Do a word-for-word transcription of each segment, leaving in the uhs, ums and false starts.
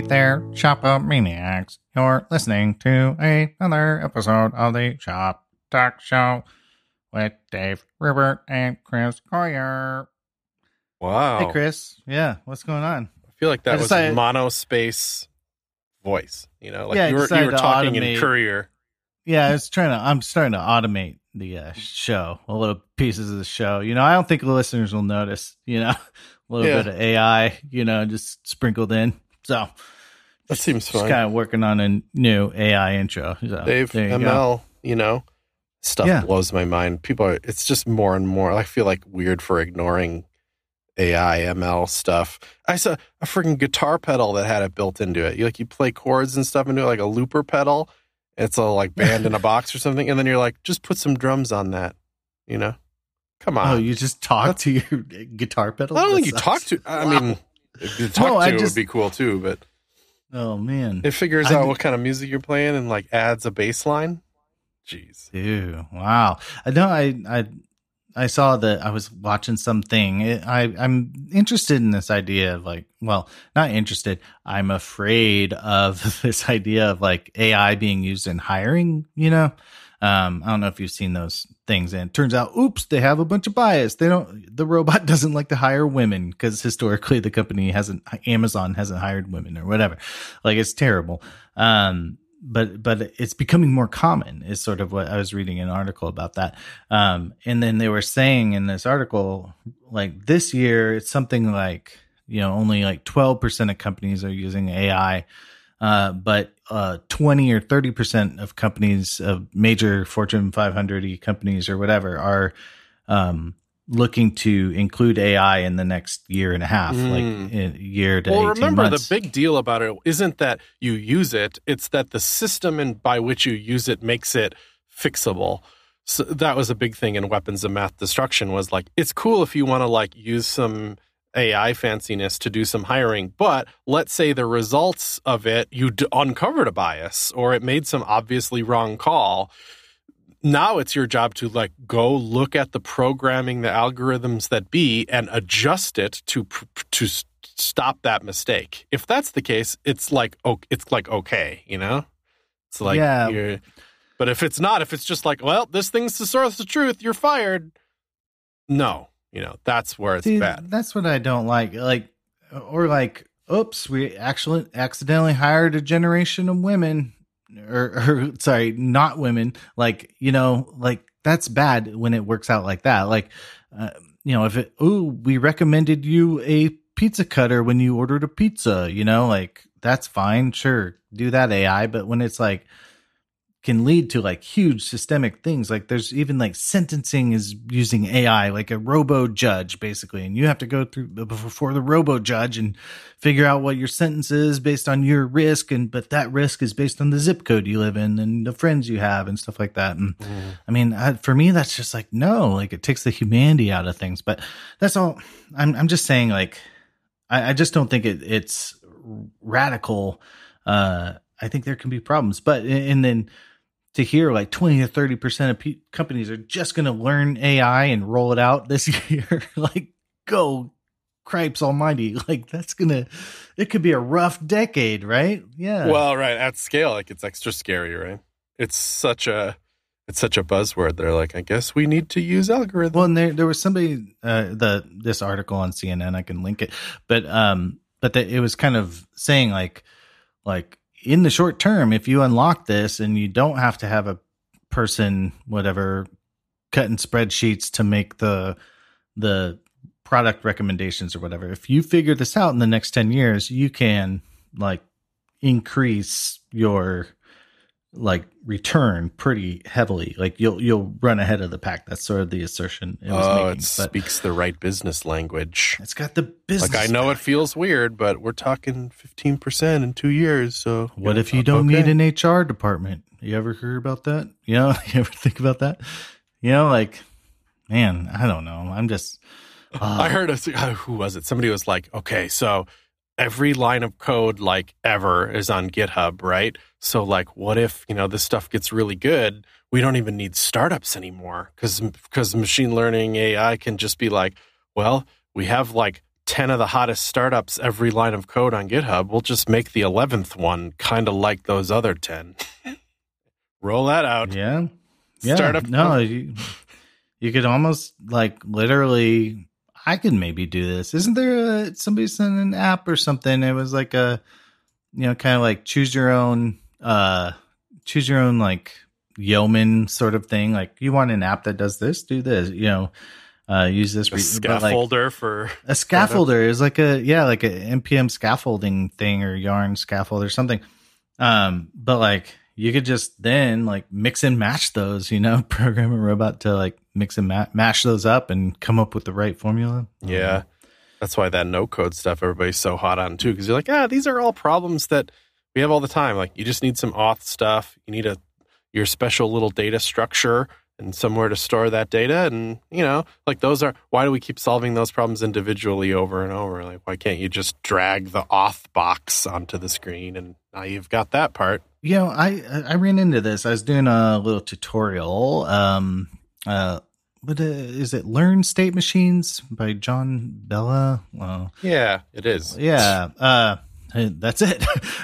there, Shoppa Maniacs. You're listening to another episode of the Shop Talk Show with Dave Rupert and Chris Coyier. Wow. Hey, Chris. Yeah, what's going on? I feel like that I was decided- monospace voice. You know, like Yeah, I you were you decided were to talking automate- in Courier. Yeah, I was trying to. I'm starting to automate the uh, show, a little pieces of the show. You know, I don't think the listeners will notice. You know, a little Yeah. bit of A I. You know, just sprinkled in. So That seems just fine. kind of working on a new A I intro. So, Dave, there you M go. L, you know, stuff Yeah. blows my mind. People are, it's just more and more. I feel like weird for ignoring A I, M L stuff. I saw a freaking guitar pedal that had it built into it. You like, you play chords and stuff into it, like a looper pedal. It's all like band in a box or something. And then you're like, just put some drums on that, you know? Come on. Oh, you just talk to your guitar pedal? I don't That think you sucks. talk to, I Wow. mean, if you talk No, to I it just- would be cool too, but Oh man, it figures I out d- what kind of music you're playing and like adds a bass line. Jeez. Ew, wow. I know. I I I saw that I was watching something. It, I I'm interested in this idea of like, well, not interested. I'm afraid of this idea of like A I being used in hiring. You know, um, I don't know if you've seen those things. And it turns out, oops, they have a bunch of bias. They don't. The robot doesn't like to hire women because historically the company hasn't. Amazon hasn't hired women or whatever. Like it's terrible. Um, but but it's becoming more common is sort of what I was reading an article about that. Um, and then they were saying in this article, like this year, it's something like, you know, only like twelve percent of companies are using A I. Uh, but uh, twenty or thirty percent of companies, of major Fortune five hundred companies or whatever, are um, looking to include A I in the next year and a half, Mm. like a year to Well, eighteen remember, months. the big deal about it isn't that you use it, it's that the system in, by which you use it makes it fixable. So that was a big thing in Weapons of Math Destruction, was like, it's cool if you want to like use some A I fanciness to do some hiring, but let's say the results of it, you d- uncovered a bias or it made some obviously wrong call. Now it's your job to like go look at the programming, the algorithms that be, and adjust it to pr- to s- stop that mistake. If that's the case, it's like oh, it's like okay, you know. It's like Yeah. you're, but if it's not, if it's just like, well, this thing's the source of truth, you're fired. No, you know, that's where it's See, bad. that's what I don't like. Like, or like, oops, we actually accidentally hired a generation of women, or, or sorry, not women. Like, you know, like that's bad when it works out like that. Like, uh, you know, if it, ooh, we recommended you a pizza cutter when you ordered a pizza, you know, like that's fine, sure, do that A I. But when it's like, can lead to like huge systemic things. Like there's even like sentencing is using A I, like a robo judge basically. And you have to go through before the robo judge and figure out what your sentence is based on your risk. And, but that risk is based on the zip code you live in and the friends you have and stuff like that. And Mm. I mean, I, for me, that's just like, no, like it takes the humanity out of things, but that's all. I'm, I'm just saying like, I, I just don't think it, it's radical. Uh, I think there can be problems, but, and then, to hear like twenty to thirty percent of pe- companies are just going to learn A I and roll it out this year. Like, go cripes almighty. Like, that's going to, it could be a rough decade, right? Yeah. Well, right, at scale, like it's extra scary, right? It's such a it's such a buzzword. They're like, I guess we need to use algorithms. Well, and there, there was somebody, uh, the, this article on C N N, I can link it, but, um, but the, it was kind of saying like, like, in the short term, if you unlock this and you don't have to have a person, whatever, cutting spreadsheets to make the the product recommendations or whatever, if you figure this out in the next ten years, you can like increase your like return pretty heavily. Like you'll you'll run ahead of the pack. That's sort of the assertion it was oh, making. it But speaks the right business language. it's got the business. Like I know value. it feels weird, but we're talking fifteen percent in two years. So What yeah, if you don't okay. need an H R department? You ever heard about that? You know, you ever think about that? You know, like, man, I don't know. I'm just. Uh, I heard of who was it? Somebody was like, okay, so every line of code like ever is on GitHub, right? So like, what if, you know, this stuff gets really good? We don't even need startups anymore because because machine learning A I can just be like, well, we have like ten of the hottest startups every line of code on GitHub. We'll just make the eleventh one kind of like those other ten. Roll that out. Yeah. Yeah. Startup. No, you, you could almost like literally, I could maybe do this. Isn't there a, somebody sent an app or something? It was like a, you know, kind of like choose your own, uh, choose your own like yeoman sort of thing. Like you want an app that does this, do this, you know, uh, use this. A scaffolder like, for a scaffolder is like a, yeah, like a N P M scaffolding thing or Yarn scaffold or something. Um, but like you could just then like mix and match those, you know, program a robot to like mix and ma- mash those up and come up with the right formula. Yeah. Um, That's why that no code stuff everybody's so hot on too. Cause you're like, ah, these are all problems that we have all the time. Like you just need some auth stuff. You need a, your special little data structure and somewhere to store that data. And, you know, like those are, why do we keep solving those problems individually over and over? Like, why can't you just drag the auth box onto the screen and now you've got that part? You know, I, I ran into this. I was doing a little tutorial. Um, uh, what uh, is it? Learn State Machines by John Bella. Well, yeah, it is. Yeah. Uh, that's it.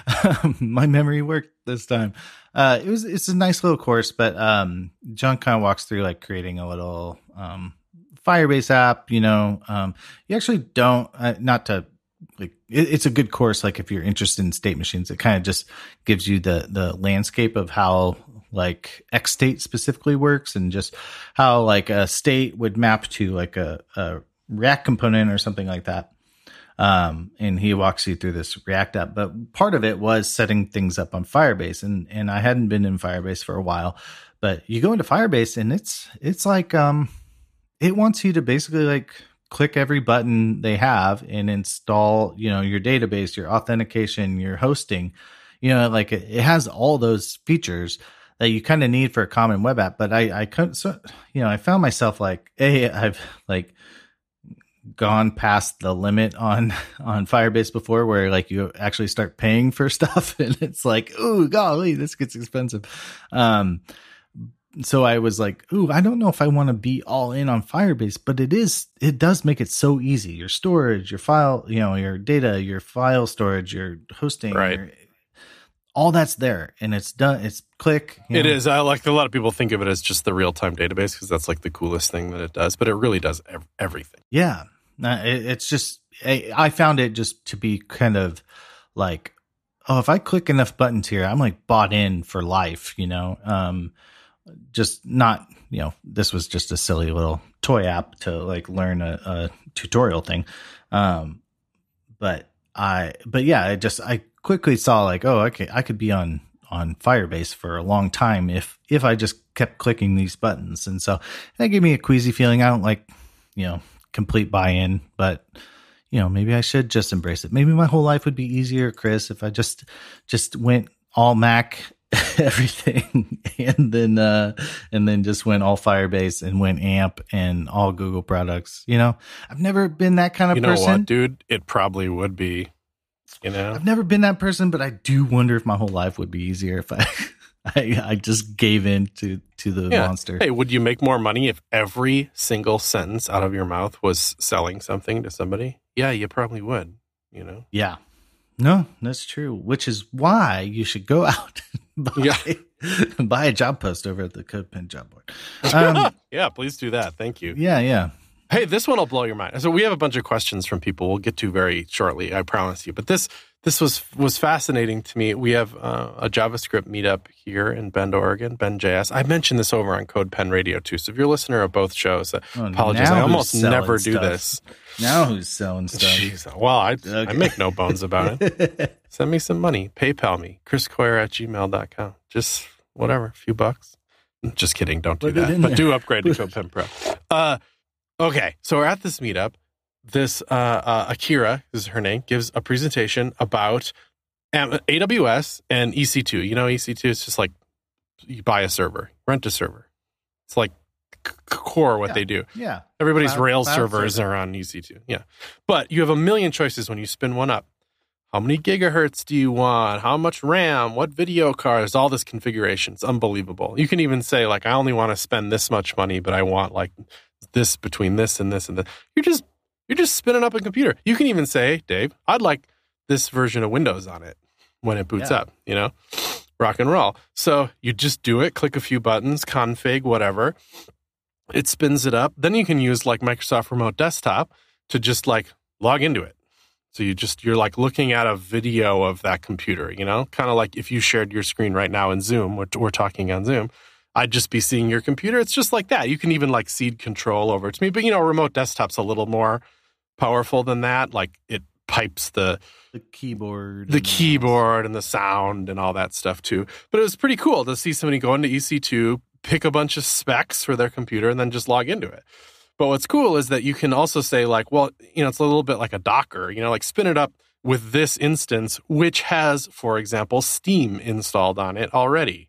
My memory worked this time. Uh, it was, it's a nice little course, but, um, John kind of walks through like creating a little, um, Firebase app, you know, um, you actually don't, uh, not to like, it, it's a good course. Like if you're interested in state machines, it kind of just gives you the, the landscape of how like X state specifically works and just how like a state would map to like a, a React component or something like that. Um, and he walks you through this React app, but part of it was setting things up on Firebase. And, and I hadn't been in Firebase for a while, but you go into Firebase and it's, it's like, um, it wants you to basically like click every button they have and install, you know, your database, your authentication, your hosting, you know, like it, it has all those features that you kind of need for a common web app. But I, I couldn't, so, you know, I found myself like, hey, I've like, gone past the limit on on Firebase before where like you actually start paying for stuff and it's like, oh golly, this gets expensive. Um so I was like, ooh, I don't know if I want to be all in on Firebase, but it is it does make it so easy. Your storage, your file, you know, your data, your file storage, your hosting, right. Your, all that's there and it's done. It's click. You know. It is. I like a lot of people think of it as just the real-time database because that's like the coolest thing that it does, but it really does ev- everything. Yeah. Uh, it, it's just, I, I found it just to be kind of like, oh, if I click enough buttons here, I'm like bought in for life, you know, um, just not, you know, this was just a silly little toy app to like learn a, a tutorial thing. Um, but I, but yeah, I just, I quickly saw like, oh, okay, I could be on, on Firebase for a long time if, if I just kept clicking these buttons. And so that gave me a queasy feeling. I don't like, you know, complete buy-in, but you know, maybe I should just embrace it. Maybe my whole life would be easier, Chris, if I just just went all Mac everything and then uh and then just went all Firebase and went AMP and all Google products. You know, I've never been that kind of you know person. What, dude? It probably would be. You know, I've never been that person, but I do wonder if my whole life would be easier if I I, I just gave in to, to the yeah. monster. Hey, would you make more money if every single sentence out of your mouth was selling something to somebody? Yeah, you probably would, you know? Yeah. No, that's true, which is why you should go out and buy, yeah. buy a job post over at the CodePen job board. Um, yeah, please do that. Thank you. Yeah, yeah. Hey, this one will blow your mind. So we have a bunch of questions from people we'll get to very shortly, I promise you. But this this was was fascinating to me. We have uh, a JavaScript meetup here in Bend, Oregon, Bend J S. I mentioned this over on CodePen Radio, too. So if you're a listener of both shows, oh, apologies. I almost never do stuff. this. Now who's selling stuff? Jeez. Well, I, okay. I make no bones about it. Send me some money. PayPal me. Chris Coyer at gmail dot com. Just whatever, a few bucks. Just kidding. Don't do Put that. But there. Do upgrade to CodePen Pro. Uh, Okay, so we're at this meetup. This uh, uh, Akira, this is her name, gives a presentation about A W S and E C two. You know, E C two is just like you buy a server, rent a server. It's like c- core what yeah, they do. Yeah. Everybody's cloud, Rails cloud servers server. Are on E C two. Yeah, but you have a million choices when you spin one up. How many gigahertz do you want? How much RAM? What video cards? All this configuration. It's unbelievable. You can even say like, I only want to spend this much money, but I want like this between this and this and that. You're just You're just spinning up a computer. You can even say, Dave, I'd like this version of Windows on it when it boots Yeah. up, you know, rock and roll. So you just do it, click a few buttons, config, whatever. It spins it up. Then you can use like Microsoft Remote Desktop to just like log into it. So you just, you're like looking at a video of that computer, you know, kind of like if you shared your screen right now in Zoom, we're, we're talking on Zoom, I'd just be seeing your computer. It's just like that. You can even like cede control over to me, but you know, Remote Desktop's a little more powerful than that. Like it pipes the, The keyboard. the and keyboard and the sound and all that stuff too. But it was pretty cool to see somebody go into E C two, pick a bunch of specs for their computer and then just log into it. But what's cool is that you can also say like, well, you know, it's a little bit like a Docker, you know, like spin it up with this instance, which has, for example, Steam installed on it already.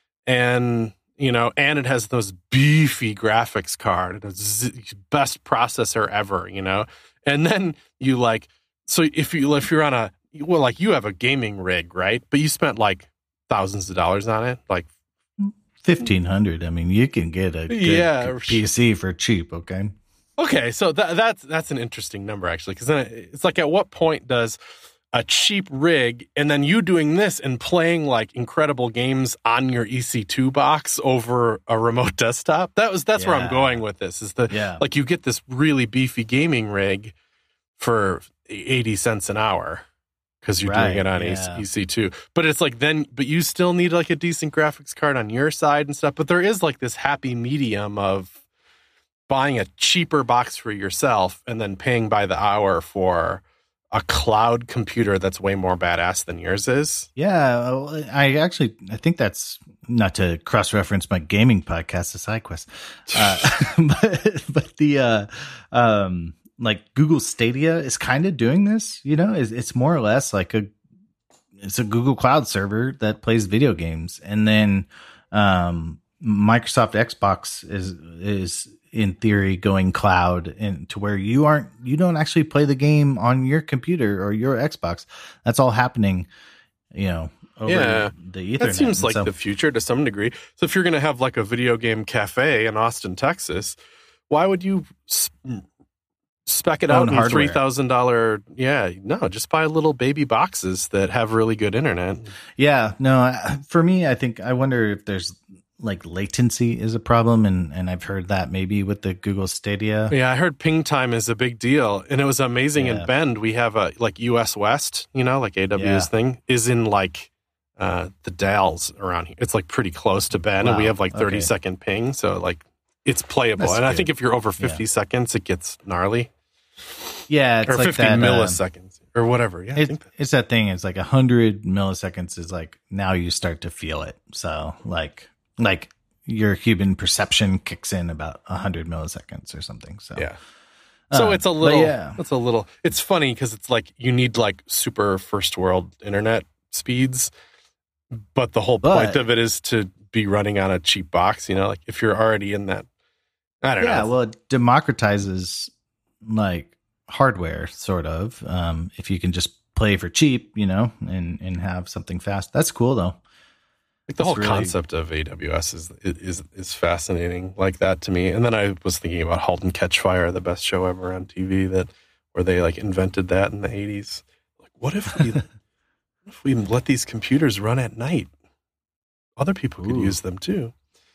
And, you know, and it has those beefy graphics card, the best processor ever, you know. And then you like, so if you if you're on a, well, like you have a gaming rig, right? But you spent like thousands of dollars on it, like fifteen hundred. I mean, you can get a good Yeah. P C for cheap, okay? okay, so that that's that's an interesting number actually, because then it- it's like, at what point does a cheap rig and then you doing this and playing like incredible games on your E C two box over a remote desktop? That was that's where I'm Yeah. going with this. Is the Yeah. like you get this really beefy gaming rig for eighty cents an hour because you're doing Right, it on yeah. E C two. But it's like then, but you still need like a decent graphics card on your side and stuff. But there is like this happy medium of buying a cheaper box for yourself and then paying by the hour for a cloud computer that's way more badass than yours is. Yeah, well, I actually I think that's not to cross-reference my gaming podcast, the SideQuest, uh, but but the uh, um, like Google Stadia is kind of doing this. You know, it's, it's more or less like a it's a Google Cloud server that plays video games, and then um, Microsoft Xbox is is in theory going cloud, and to where you aren't you don't actually play the game on your computer or your Xbox. That's all happening, you know, over Yeah. the Ethernet. That seems And like so- the future to some degree. So if you're going to have like a video game cafe in Austin, Texas, why would you sp- spec it out Own in hardware. three thousand dollars? Yeah, no, just buy little baby boxes that have really good internet. Yeah, no, I- for me, I think I wonder if there's like latency is a problem, and and I've heard that maybe with the Google Stadia. Yeah, I heard ping time is a big deal, and it was amazing Yeah. in Bend. We have a like U S West, you know, like A W S Yeah. thing is in like uh, the Dalles around here. It's like pretty close to Bend, and we Wow, have like thirty okay. second ping, so like it's playable. That's and I good. think if you're over fifty seconds, it gets gnarly, Yeah, it's or like fifty that, uh, milliseconds or whatever. Yeah, I It, think that. it's that thing. It's like a hundred milliseconds is like now you start to feel it. So like like your human perception kicks in about a hundred milliseconds or something. So Yeah. So Uh, it's a but little, yeah. it's a little, it's funny because it's like you need like super first world internet speeds, but the whole point But- of it is to be running on a cheap box, you know, like if you're already in that, I don't yeah, know. well, it democratizes like hardware, sort of. Um, if you can just play for cheap, you know, and and have something fast, that's cool though. Like the it's whole really- concept of A W S is, is, is fascinating like that to me. And then I was thinking about Halt and Catch Fire, the best show ever on T V, that where they like invented that in the eighties. Like, what if we, what if we let these computers run at night? Other people could Ooh. use them too.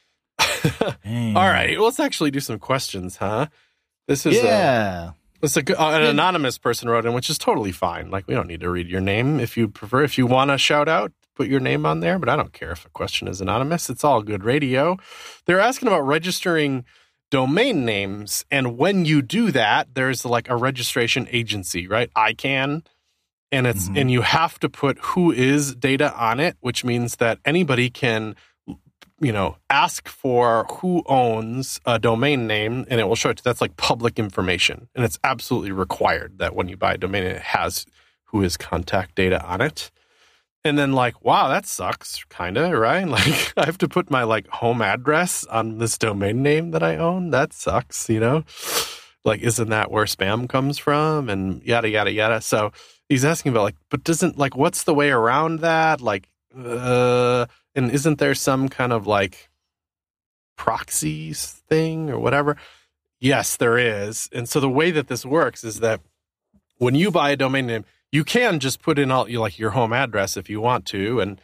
Dang. All right, let's actually do some questions, huh? This is a, Yeah. it's a good, uh, an anonymous person wrote in, which is totally fine. Like, we don't need to read your name if you prefer. If you want to shout out, put your name on there. But I don't care if a question is anonymous. It's all good radio. They're asking about registering domain names, and when you do that, there's like a registration agency, right? I CANN. And it's Mhm. and you have to put who is data on it, which means that anybody can, you know, ask for who owns a domain name, and it will show it. That's like public information, and it's absolutely required that when you buy a domain, it has who is contact data on it. And then like, wow, that sucks, kind of, right? Like, I have to put my like home address on this domain name that I own. That sucks, you know? Like, isn't that where spam comes from? And yada, yada, yada. So he's asking about like, but doesn't like, what's the way around that? Like, uh, and isn't there some kind of like proxies thing or whatever? Yes, there is. And so the way that this works is that when you buy a domain name, you can just put in all you like your home address if you want to, and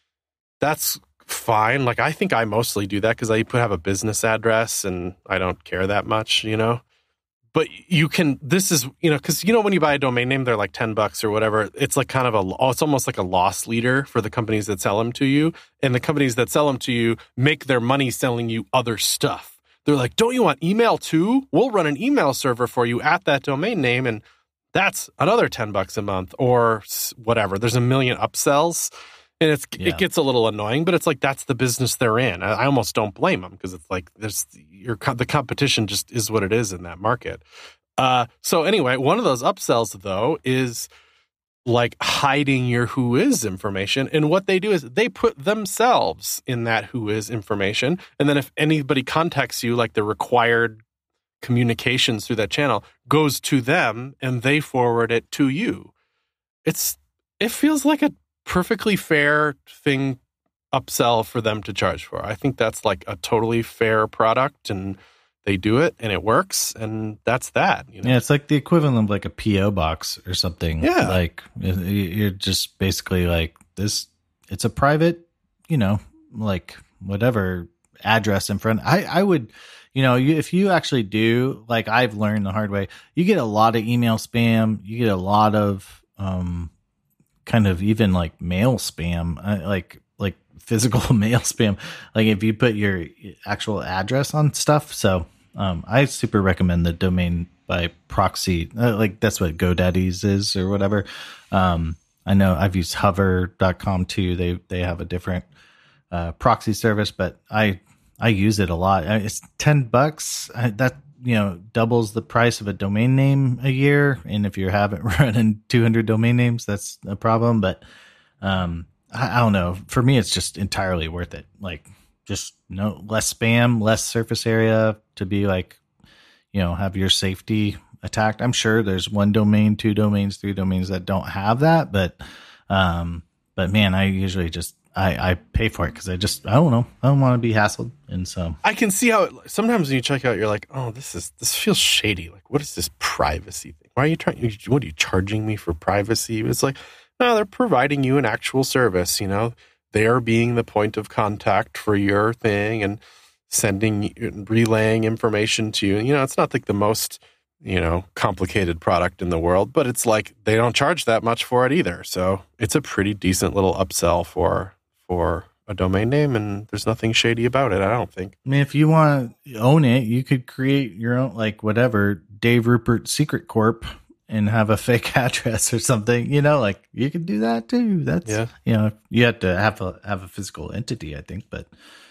that's fine. Like I think I mostly do that because I put have a business address and I don't care that much, you know. But you can. This is you know because you know when you buy a domain name, they're like ten bucks or whatever. It's like kind of a. Oh, it's almost like a loss leader for the companies that sell them to you, and the companies that sell them to you make their money selling you other stuff. They're like, don't you want email too? We'll run an email server for you at that domain name, and that's another ten bucks a month or whatever. There's a million upsells, and it's yeah. it gets a little annoying, but it's like that's the business they're in. I, I almost don't blame them because it's like there's your the competition just is what it is in that market. Uh, so anyway, one of those upsells though is like hiding your Whois information, and what they do is they put themselves in that Whois information, and then if anybody contacts you, like the required communications through that channel goes to them, and they forward it to you. It's it feels like a perfectly fair thing upsell for them to charge for. I think that's like a totally fair product, and they do it and it works, and that's that. You know? Yeah, it's like the equivalent of like a P O box or something. Yeah. Like you're just basically like this, it's a private, you know, like whatever address in front. I, I would, you know, you, if you actually do, like I've learned the hard way, you get a lot of email spam, you get a lot of um, kind of even like mail spam, uh, like like physical mail spam, like if you put your actual address on stuff. So um, I super recommend the domain by proxy. Uh, like that's what GoDaddy's is or whatever. Um, I know I've used hover dot com too. They they have a different uh, proxy service, but I I use it a lot. It's ten bucks. I, that you know doubles the price of a domain name a year. And if you haven't running two hundred domain names, that's a problem. But um, I, I don't know. For me, it's just entirely worth it. Like just no less spam, less surface area to be like, you know, have your safety attacked. I'm sure there's one domain, two domains, three domains that don't have that, but um, but man, I usually just I, I pay for it because I just I don't know I don't want to be hassled, and so I can see how it, sometimes when you check out, you're like, oh, this is this feels shady. Like, what is this privacy thing? Why are you trying? What are you charging me for privacy? It's like, no, they're providing you an actual service. You know, they are being the point of contact for your thing and sending, relaying information to you. You know, it's not like the most, you know, complicated product in the world, but it's like they don't charge that much for it either. So it's a pretty decent little upsell for for a domain name, and there's nothing shady about it, I don't think. I mean, if you want to own it, you could create your own, like whatever, Dave Rupert Secret Corp and have a fake address or something, you know, like you could do that too. That's, yeah. you know, you have to have a, have a physical entity, I think, but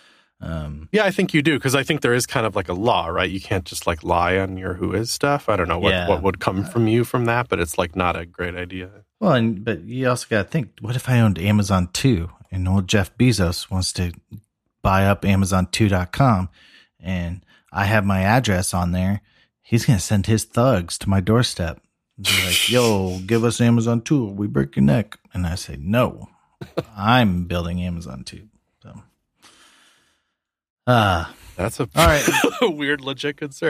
Um, yeah, I think you do, because I think there is kind of like a law, right? You can't just like lie on your Whois stuff. I don't know what, yeah. what would come from you from that, but it's like not a great idea. Well, and but you also got to think, what if I owned Amazon too, and old Jeff Bezos wants to buy up Amazon two dot com, and I have my address on there? He's going to send his thugs to my doorstep. Be like, yo, give us Amazon two, we break your neck. And I say, no, I'm building Amazon two. So. Ah, uh, that's a all right. weird, legit concern.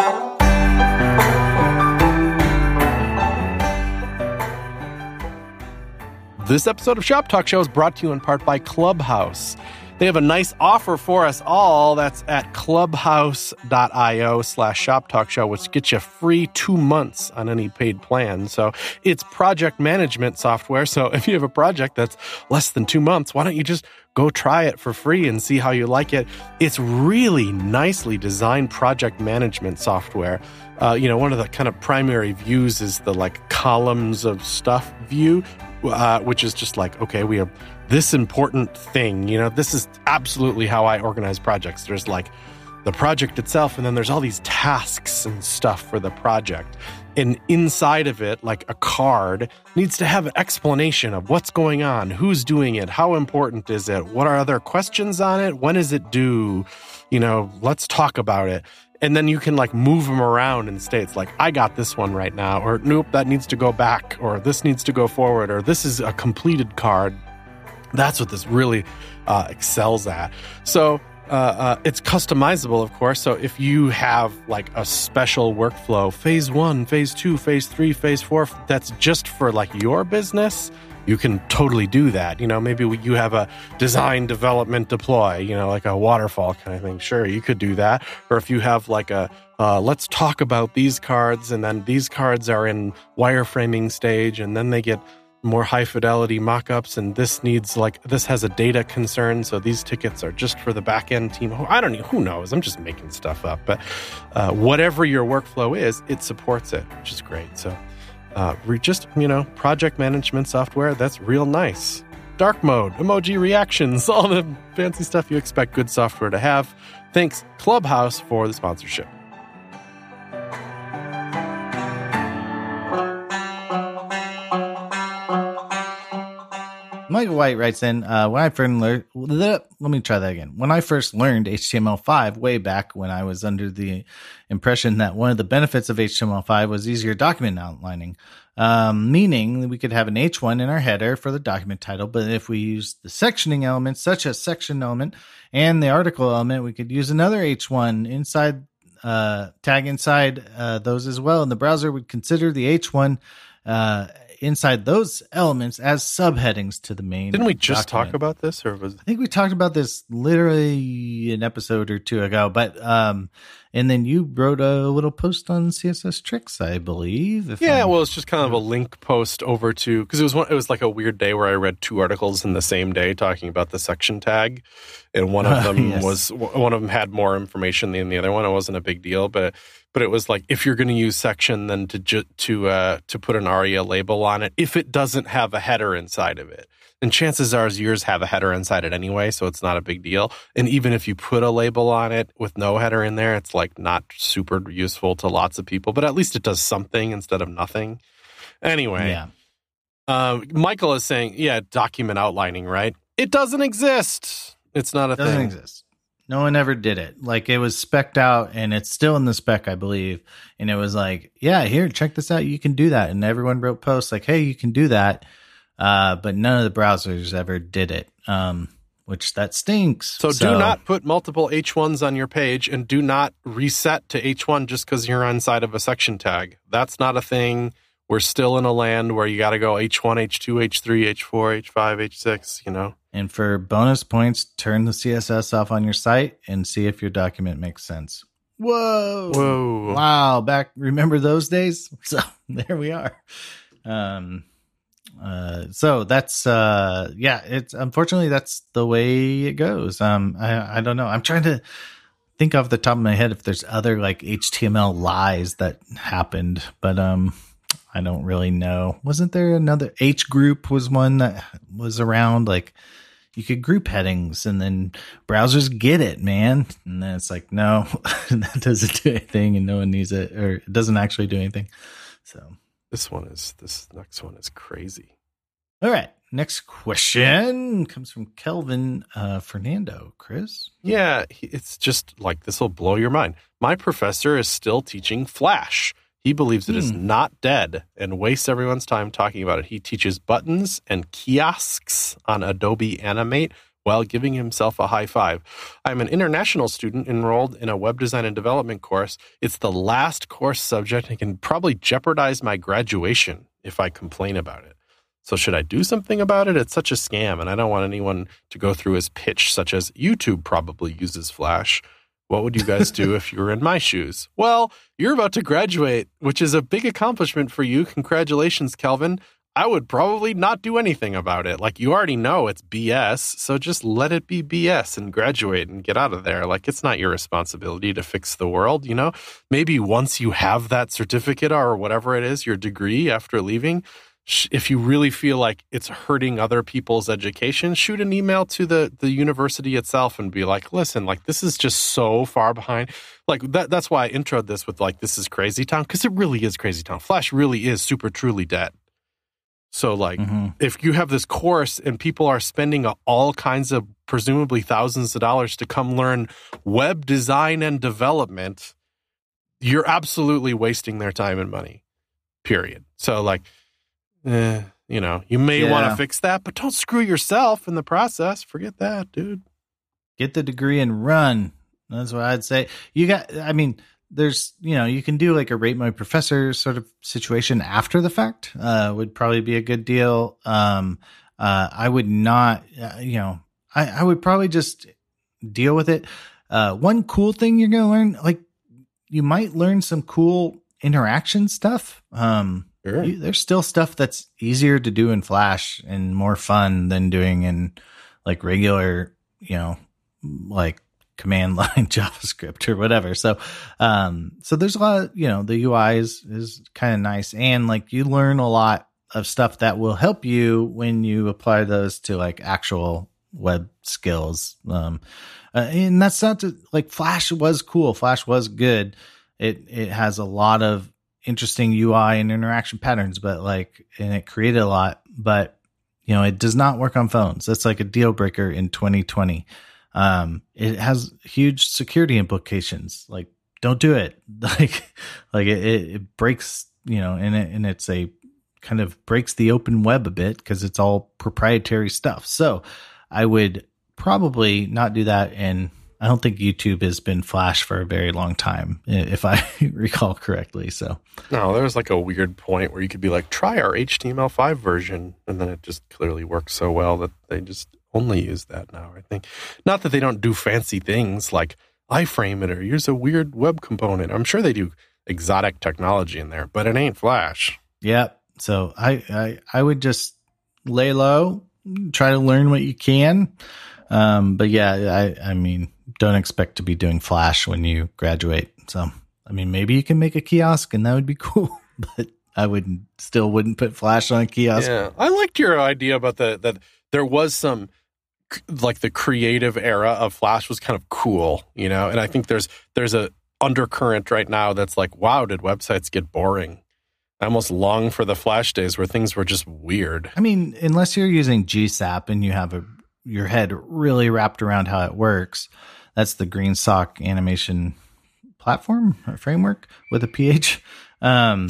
This episode of Shop Talk Show is brought to you in part by Clubhouse. They have a nice offer for us all. That's at clubhouse.io slash shop talk show, which gets you free two months on any paid plan. So it's project management software. So if you have a project that's less than two months, why don't you just go try it for free and see how you like it? It's really nicely designed project management software. Uh, you know, one of the kind of primary views is the like columns of stuff view, uh, which is just like, okay, we have this important thing, you know, this is absolutely how I organize projects. There's like the project itself, and then there's all these tasks and stuff for the project. And inside of it, like a card, needs to have an explanation of what's going on, who's doing it, how important is it, what are other questions on it, when is it due, you know, let's talk about it. And then you can like move them around in states like, I got this one right now, or nope, that needs to go back, or this needs to go forward, or this is a completed card. That's what this really uh, excels at. So Uh, uh, it's customizable, of course. So if you have like a special workflow, phase one, phase two, phase three, phase four, that's just for like your business, you can totally do that. You know, maybe you have a design, development, deploy, you know, like a waterfall kind of thing. Sure, you could do that. Or if you have like a, uh, let's talk about these cards, and then these cards are in wireframing stage, and then they get more high fidelity mock-ups, and this needs like, this has a data concern, so these tickets are just for the back end team. I don't know, who knows? I'm just making stuff up. But uh, whatever your workflow is, it supports it, which is great. So uh, we're just, you know, project management software, that's real nice. Dark mode, emoji reactions, all the fancy stuff you expect good software to have. Thanks Clubhouse for the sponsorship. Michael White writes in, uh, when I first learned, let me try that again. When I first learned H T M L five way back when I was under the impression that one of the benefits of H T M L five was easier document outlining, um, meaning that we could have an H one in our header for the document title, but if we use the sectioning elements, such as section element and the article element, we could use another H one inside, uh, tag inside, uh, those as well. And the browser would consider the H one, uh, inside those elements as subheadings to the main. Didn't we just document. talk about this, or was I think we talked about this literally an episode or two ago, but um and then you wrote a little post on C S S tricks, I believe. If yeah, I'm, well, it's just kind of a link post over to, because it was one, it was like a weird day where I read two articles in the same day talking about the section tag, and one of them yes. was one of them had more information than the other one. It wasn't a big deal, but but it was like, if you're going to use section, then to ju- to uh, to put an ARIA label on it if it doesn't have a header inside of it. And chances are yours have a header inside it anyway, so it's not a big deal. And even if you put a label on it with no header in there, it's like not super useful to lots of people, but at least it does something instead of nothing. Anyway, yeah. uh, Michael is saying, yeah, document outlining, right? It doesn't exist. It's not a it doesn't thing. exist. No one ever did it. Like, it was spec'd out, and it's still in the spec, I believe. And it was like, yeah, here, check this out. You can do that. And everyone wrote posts like, hey, you can do that. Uh, but none of the browsers ever did it, um, which that stinks. So, so do not put multiple H ones on your page, and do not reset to H one just because you're inside of a section tag. That's not a thing. We're still in a land where you got to go H one, H two, H three, H four, H five, H six, you know. And for bonus points, turn the C S S off on your site and see if your document makes sense. Whoa. Whoa. Wow. Back. Remember those days? So there we are. Um, uh, so that's, uh, yeah, it's unfortunately that's the way it goes. Um, I, I don't know. I'm trying to think off the top of my head if there's other like H T M L lies that happened, but, um, I don't really know. Wasn't there another H group was one that was around? Like, you could group headings and then browsers get it, man. And then it's like, no, that doesn't do anything and no one needs it, or it doesn't actually do anything. So this one is, this next one is crazy. All right. Next question comes from Kelvin uh, Fernando. Chris? Yeah, it's just like, this will blow your mind. My professor is still teaching Flash. He believes it hmm. is not dead and wastes everyone's time talking about it. He teaches buttons and kiosks on Adobe Animate while giving himself a high five. I'm an international student enrolled in a web design and development course. It's the last course subject and can probably jeopardize my graduation if I complain about it. So should I do something about it? It's such a scam, and I don't want anyone to go through his pitch, such as YouTube probably uses Flash. What would you guys do if you were in my shoes? Well, you're about to graduate, which is a big accomplishment for you. Congratulations, Kelvin. I would probably not do anything about it. Like, you already know it's B S, so just let it be B S and graduate and get out of there. Like, it's not your responsibility to fix the world, you know? Maybe once you have that certificate or whatever it is, your degree after leaving, if you really feel like it's hurting other people's education, shoot an email to the, the university itself and be like, listen, like, this is just so far behind. Like, that, that's why I introed this with, like, this is Crazy Town, because it really is Crazy Town. Flash really is super, truly dead. So, like, mm-hmm. if you have this course and people are spending all kinds of, presumably thousands of dollars to come learn web design and development, you're absolutely wasting their time and money, period. So, like, Eh, you know, you may yeah. want to fix that, but don't screw yourself in the process. Forget that, dude. get the degree and run. That's what I'd say. You got, I mean, there's, you know, you can do like a rate my professor sort of situation after the fact, uh, would probably be a good deal. Um, uh, I would not, uh, you know, I, I would probably just deal with it. Uh, one cool thing you're going to learn, like you might learn some cool interaction stuff. Um, Sure. you, there's still stuff that's easier to do in Flash and more fun than doing in like regular, you know, like command line JavaScript or whatever. So, um, so there's a lot of, you know, the U I is, is kind of nice. And like you learn a lot of stuff that will help you when you apply those to like actual web skills. Um, uh, and that's not to, like Flash was cool. Flash was good. It, it has a lot of interesting U I and interaction patterns, but like, and it created a lot, but you know, it does not work on phones. That's like a deal breaker in twenty twenty. Um, it has huge security implications. Like, don't do it. Like, like it, it breaks, you know, and it, and it's a kind of breaks the open web a bit because it's all proprietary stuff. So I would probably not do that. And I don't think YouTube has been Flash for a very long time, if I recall correctly. So no, there's like a weird point where you could be like, try our H T M L five version. And then it just clearly works so well that they just only use that now, I think. Not that they don't do fancy things like iframe it or use a weird web component. I'm sure they do exotic technology in there, but it ain't Flash. Yeah. So I, I, I would just lay low, try to learn what you can. Um, but yeah, I, I mean, don't expect to be doing Flash when you graduate. So, I mean, maybe you can make a kiosk and that would be cool, but I wouldn't, still wouldn't put Flash on a kiosk. Yeah. I liked your idea about the, that there was some, like the creative era of Flash was kind of cool, you know? And I think there's, there's a undercurrent right now that's like, wow, did websites get boring? I almost long for the Flash days where things were just weird. I mean, unless you're using G S A P and you have a, your head really wrapped around how it works. That's the Green Sock animation platform or framework with a P H. Um,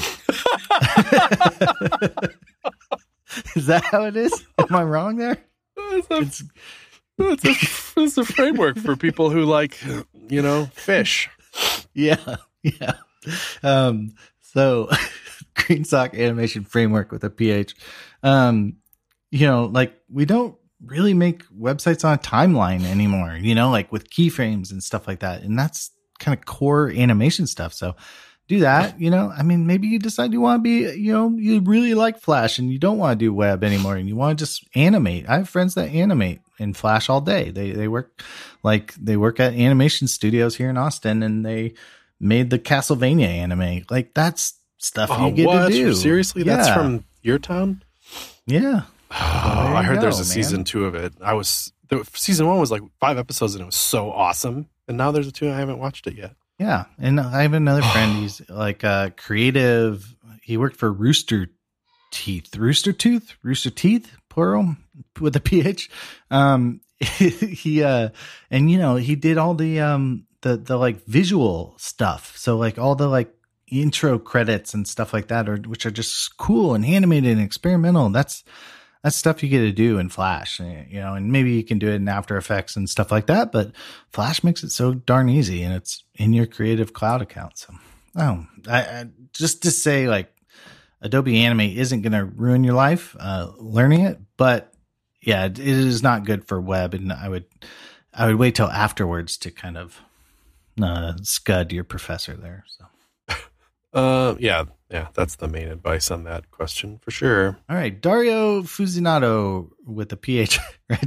is that how it is? Am I wrong there? It's a, it's, it's, a, it's a framework for people who like, you know, fish. Yeah. Yeah. Um, so Green Sock animation framework with a P H. Um, you know, like we don't really make websites on a timeline anymore, you know, like with keyframes and stuff like that. And that's kind of core animation stuff. So do that, you know, I mean, maybe you decide you want to be, you know, you really like Flash and you don't want to do web anymore and you want to just animate. I have friends that animate in Flash all day. They, they work like they work at animation studios here in Austin and they made the Castlevania anime. Like that's stuff oh, you get what? to do. Seriously? Yeah. That's from your town? Yeah. Oh, I heard go, there's a man. season two of it. I was the season one was like five episodes and it was so awesome. And now there's a two. I haven't watched it yet. Yeah, and I have another friend. He's like a creative. He worked for Rooster Teeth, Rooster Tooth, Rooster Teeth, plural with a P H. Um, he uh, and you know he did all the um the the like visual stuff. So like all the like intro credits and stuff like that, or which are just cool and animated and experimental. That's That's stuff you get to do in Flash, you know, and maybe you can do it in After Effects and stuff like that, but Flash makes it so darn easy and it's in your Creative Cloud account. So, oh, I, I, just to say like Adobe Animate isn't going to ruin your life, uh, learning it, but yeah, it is not good for web. And I would, I would wait till afterwards to kind of, uh, scud your professor there. So. Uh, yeah, yeah, that's the main advice on that question for sure. All right, Dario Fusinato with a P H.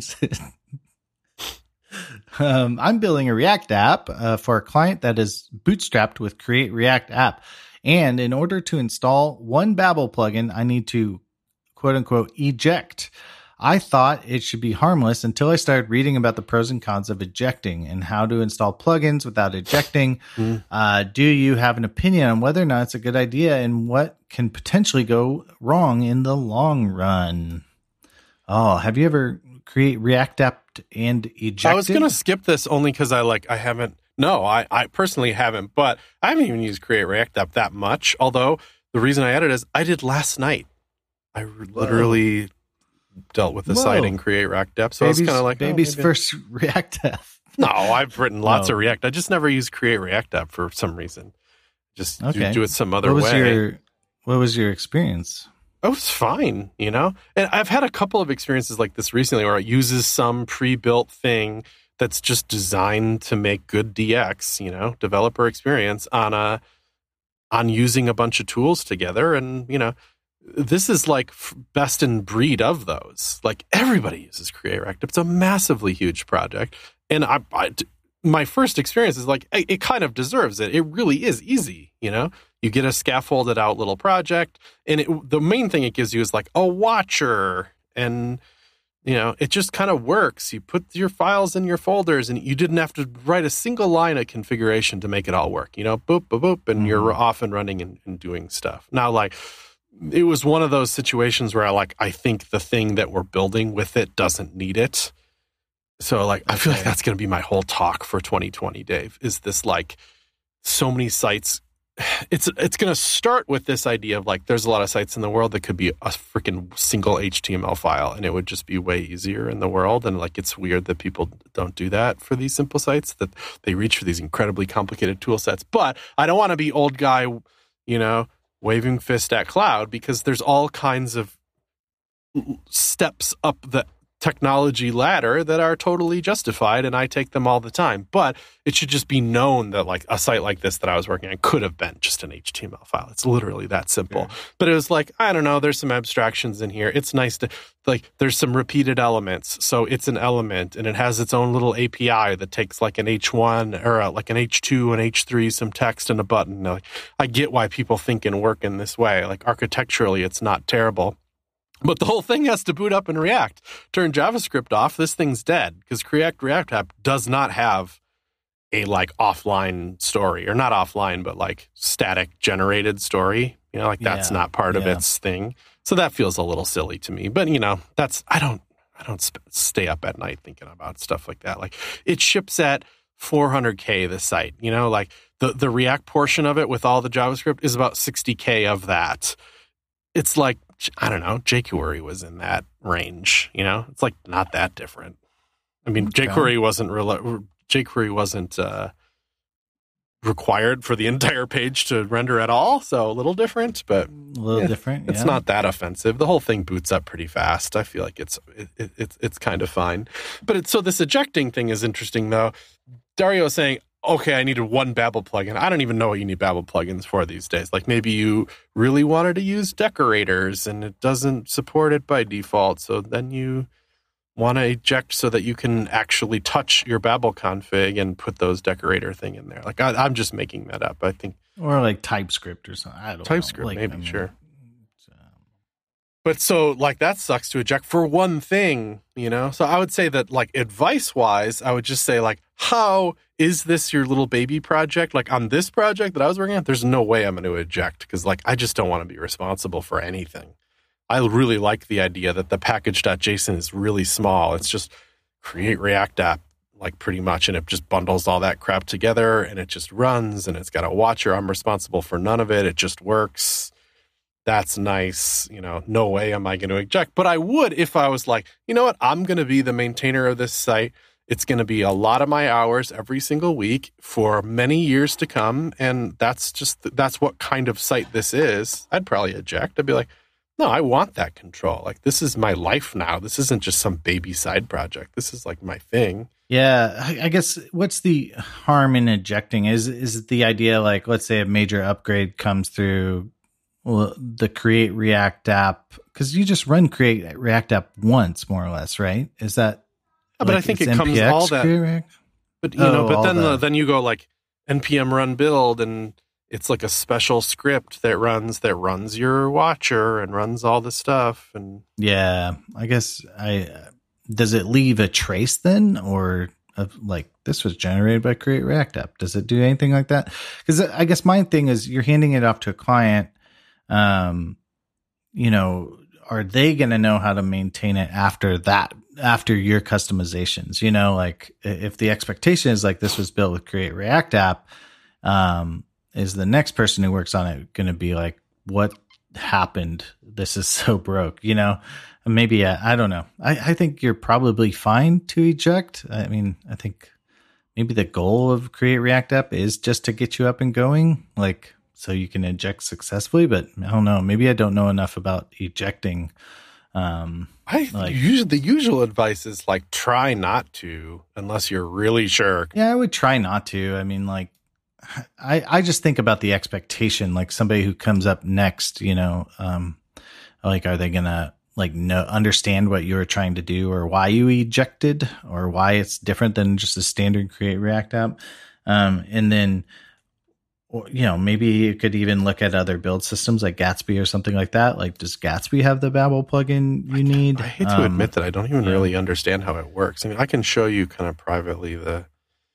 um, I'm building a React app uh, for a client that is bootstrapped with Create React App. And in order to install one Babel plugin, I need to, quote unquote, eject. I thought it should be harmless until I started reading about the pros and cons of ejecting and how to install plugins without ejecting. Mm. Uh, do you have an opinion on whether or not it's a good idea and what can potentially go wrong in the long run? Oh, have you ever create React app and ejected? I was going to skip this only because I like, I haven't, no, I, I personally haven't, but I haven't even used Create React App that much. Although the reason I added is I did last night. I literally... Whoa. dealt with the Whoa. site in Create React App. So baby's, it's kind of like baby's oh, first React app. No, I've written lots No. of React. I just never use Create React App for some reason. Just Okay. do, do it some other what was way. Your, what was your experience? It was fine, you know? And I've had a couple of experiences like this recently where it uses some pre-built thing that's just designed to make good D X, you know, developer experience on a on using a bunch of tools together. And, you know, this is like best in breed of those. Like everybody uses Create React. It's a massively huge project. And I, I my first experience is like, it, it kind of deserves it. It really is easy, you know? You get a scaffolded out little project, and it, the main thing it gives you is like a watcher, and you know, it just kind of works. You put your files in your folders, and you didn't have to write a single line of configuration to make it all work. You know, boop, boop, boop, and mm-hmm. you're off and running and, and doing stuff. Now, like, it was one of those situations where I like, I think the thing that we're building with it doesn't need it. So, like, I feel like that's going to be my whole talk for twenty twenty, Dave, is this, like, so many sites. It's it's going to start with this idea of, like, there's a lot of sites in the world that could be a freaking single H T M L file, and it would just be way easier in the world. And, like, it's weird that people don't do that for these simple sites, that they reach for these incredibly complicated tool sets. But I don't want to be old guy, you know, waving fist at cloud, because there's all kinds of steps up the technology ladder that are totally justified, and I take them all the time. But it should just be known that, like, a site like this that I was working on could have been just an H T M L file. It's literally that simple. Yeah. But it was like, I don't know, there's some abstractions in here. It's nice to, like, there's some repeated elements. So it's an element, and it has its own little A P I that takes, like, an H one or a, like an H two, an H three, some text and a button. Like, I get why people think and work in this way. Like, architecturally, it's not terrible. But the whole thing has to boot up in React. Turn JavaScript off, this thing's dead, because Create React App does not have a, like, offline story, or not offline, but, like, static generated story. You know, like, that's yeah, not part yeah. of its thing. So that feels a little silly to me. But, you know, that's, I don't, I don't sp- stay up at night thinking about stuff like that. Like, it ships at four hundred K, the site, you know, like, the, the React portion of it with all the JavaScript is about sixty K of that. It's like, I don't know, jQuery was in that range, you know? It's like not that different. I mean, okay. jQuery wasn't re- jQuery wasn't uh, required for the entire page to render at all, so a little different, but a little yeah, different. Yeah. It's not that offensive. The whole thing boots up pretty fast. I feel like it's it, it, it's it's kind of fine. But it's, so this ejecting thing is interesting, though. Dario was saying, okay, I needed one Babel plugin. I don't even know what you need Babel plugins for these days. Like, maybe you really wanted to use decorators and it doesn't support it by default. So then you want to eject so that you can actually touch your Babel config and put those decorator thing in there. Like, I, I'm just making that up, I think. Or like TypeScript or something. I don't TypeScript, know. Like, maybe, I mean, sure. But so, like, that sucks to eject for one thing, you know? So I would say that, like, advice-wise, I would just say, like, how is this your little baby project? Like, on this project that I was working on, there's no way I'm going to eject, because, like, I just don't want to be responsible for anything. I really like the idea that the package.json is really small. It's just Create React App, like, pretty much, and it just bundles all that crap together, and it just runs, and it's got a watcher. I'm responsible for none of it. It just works. That's nice. You know, no way am I going to eject. But I would if I was like, you know what? I'm going to be the maintainer of this site. It's going to be a lot of my hours every single week for many years to come. And that's just, that's what kind of site this is. I'd probably eject. I'd be like, no, I want that control. Like, this is my life now. This isn't just some baby side project. This is, like, my thing. Yeah, I guess what's the harm in ejecting? Is, is it the idea, like, let's say a major upgrade comes through, well, the Create React App, because you just run Create React App once, more or less, right? Is that? But like, I think it N P X, comes all that. But you oh, know, but then the, then you go like N P M run build, and it's like a special script that runs that runs your watcher and runs all the stuff. And yeah, I guess I does it leave a trace then, or of like this was generated by Create React App? Does it do anything like that? Because I guess my thing is you're handing it off to a client. Um, you know, are they going to know how to maintain it after that, after your customizations? You know, like if the expectation is like this was built with Create React App, um, is the next person who works on it going to be like, what happened? This is so broke, you know? Maybe, uh, I don't know. I, I think you're probably fine to eject. I mean, I think maybe the goal of Create React App is just to get you up and going, like so you can eject successfully. But I don't know. Maybe I don't know enough about ejecting. Um, I like, usually the usual advice is like try not to unless you're really sure. Yeah, I would try not to. I mean, like, I I just think about the expectation, like somebody who comes up next, you know, um, like are they gonna like know understand what you were trying to do or why you ejected or why it's different than just a standard Create React app, um, and then. Or, you know, maybe you could even look at other build systems like Gatsby or something like that. Like, does Gatsby have the Babel plugin you need? I, I hate to um, admit that I don't even yeah. really understand how it works. I mean, I can show you kind of privately the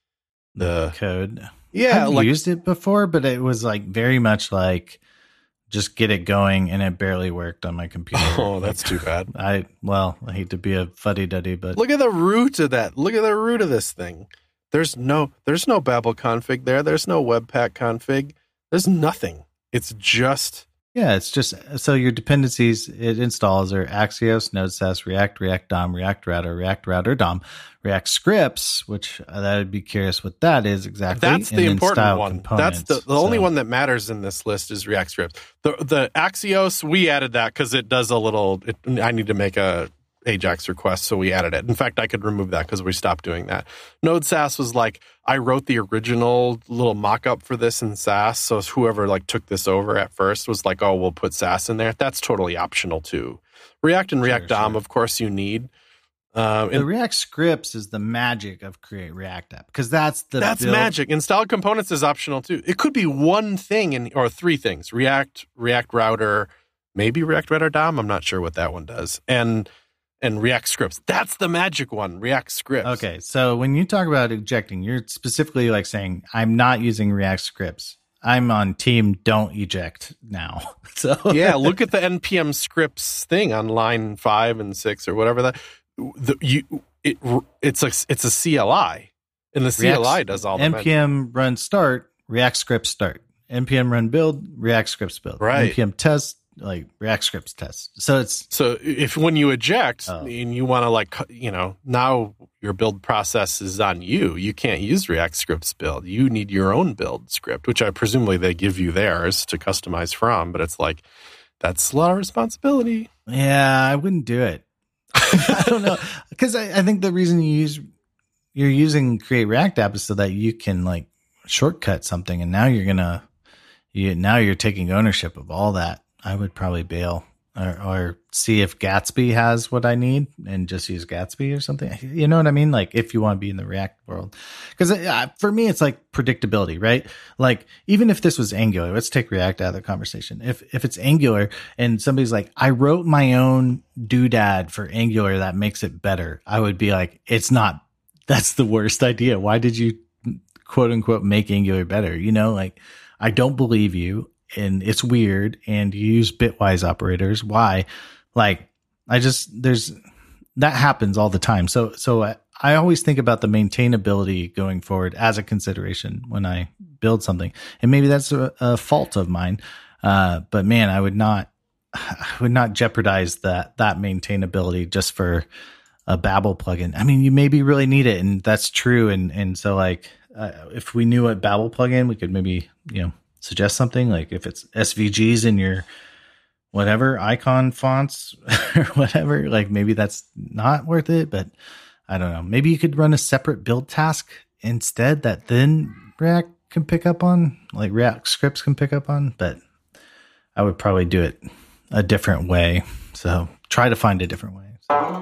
the code. Yeah, I've like, used it before, but it was like very much like just get it going, and it barely worked on my computer. Oh, that's too bad. I well, I hate to be a fuddy duddy, but look at the root of that. Look at the root of this thing. There's no there's no Babel config there. There's no Webpack config. There's nothing. It's just yeah, it's just so your dependencies it installs are Axios, Node.js, React, React D O M, React Router, React Router D O M, React Scripts, which I would be curious what that is exactly. That's the important one. Components. That's the, the so. only one that matters in this list is React Scripts. The the Axios, we added that because it does a little. It, I need to make a Ajax request, so we added it. In fact, I could remove that because we stopped doing that. Node Sass was like, I wrote the original little mock-up for this in Sass, so whoever like took this over at first was like, oh, we'll put Sass in there. That's totally optional too. React and React sure, D O M, sure. of course, you need. Um, the React Scripts is the magic of Create React App because that's the that's build. magic. Installed components is optional too. It could be one thing in, or three things: React, React Router, maybe React Router D O M. I'm not sure what that one does, and and React Scripts. That's the magic one. React Scripts. Okay, so when you talk about ejecting, you're specifically like saying, "I'm not using React Scripts. I'm on team don't eject now." So yeah, look at the N P M scripts thing on line five and six or whatever that. The, you it it's a it's a C L I, and the C L I does all the N P M run start, React Scripts start, N P M run build, React Scripts build, right? N P M test, like React Scripts test. So it's so if when you eject oh. and you want to like you know now your build process is on you, you can't use React Scripts build. You need your own build script, which I presumably they give you theirs to customize from. But it's like that's a lot of responsibility. Yeah, I wouldn't do it. I don't know, because I, I think the reason you use you're using Create React App is so that you can like shortcut something, and now you're gonna you now you're taking ownership of all that. I would probably bail or, or see if Gatsby has what I need and just use Gatsby or something. You know what I mean? Like if you want to be in the React world, because uh, for me it's like predictability, right? Like even if this was Angular, let's take React out of the conversation. If if it's Angular and somebody's like, I wrote my own doodad for Angular that makes it better, I would be like, it's not. That's the worst idea. Why did you quote unquote make Angular better? You know, like I don't believe you. And it's weird, and you use bitwise operators. Why? Like, I just, there's, that happens all the time. So, so I, I always think about the maintainability going forward as a consideration when I build something. And maybe that's a, a fault of mine. Uh, but man, I would not, I would not jeopardize that, that maintainability just for a Babel plugin. I mean, you maybe really need it, and that's true. And, and so like, uh, if we knew a Babel plugin, we could maybe, you know, suggest something like if it's S V Gs in your whatever icon fonts or whatever, like maybe that's not worth it, but I don't know. Maybe you could run a separate build task instead that then React can pick up on, like React Scripts can pick up on, but I would probably do it a different way. So try to find a different way.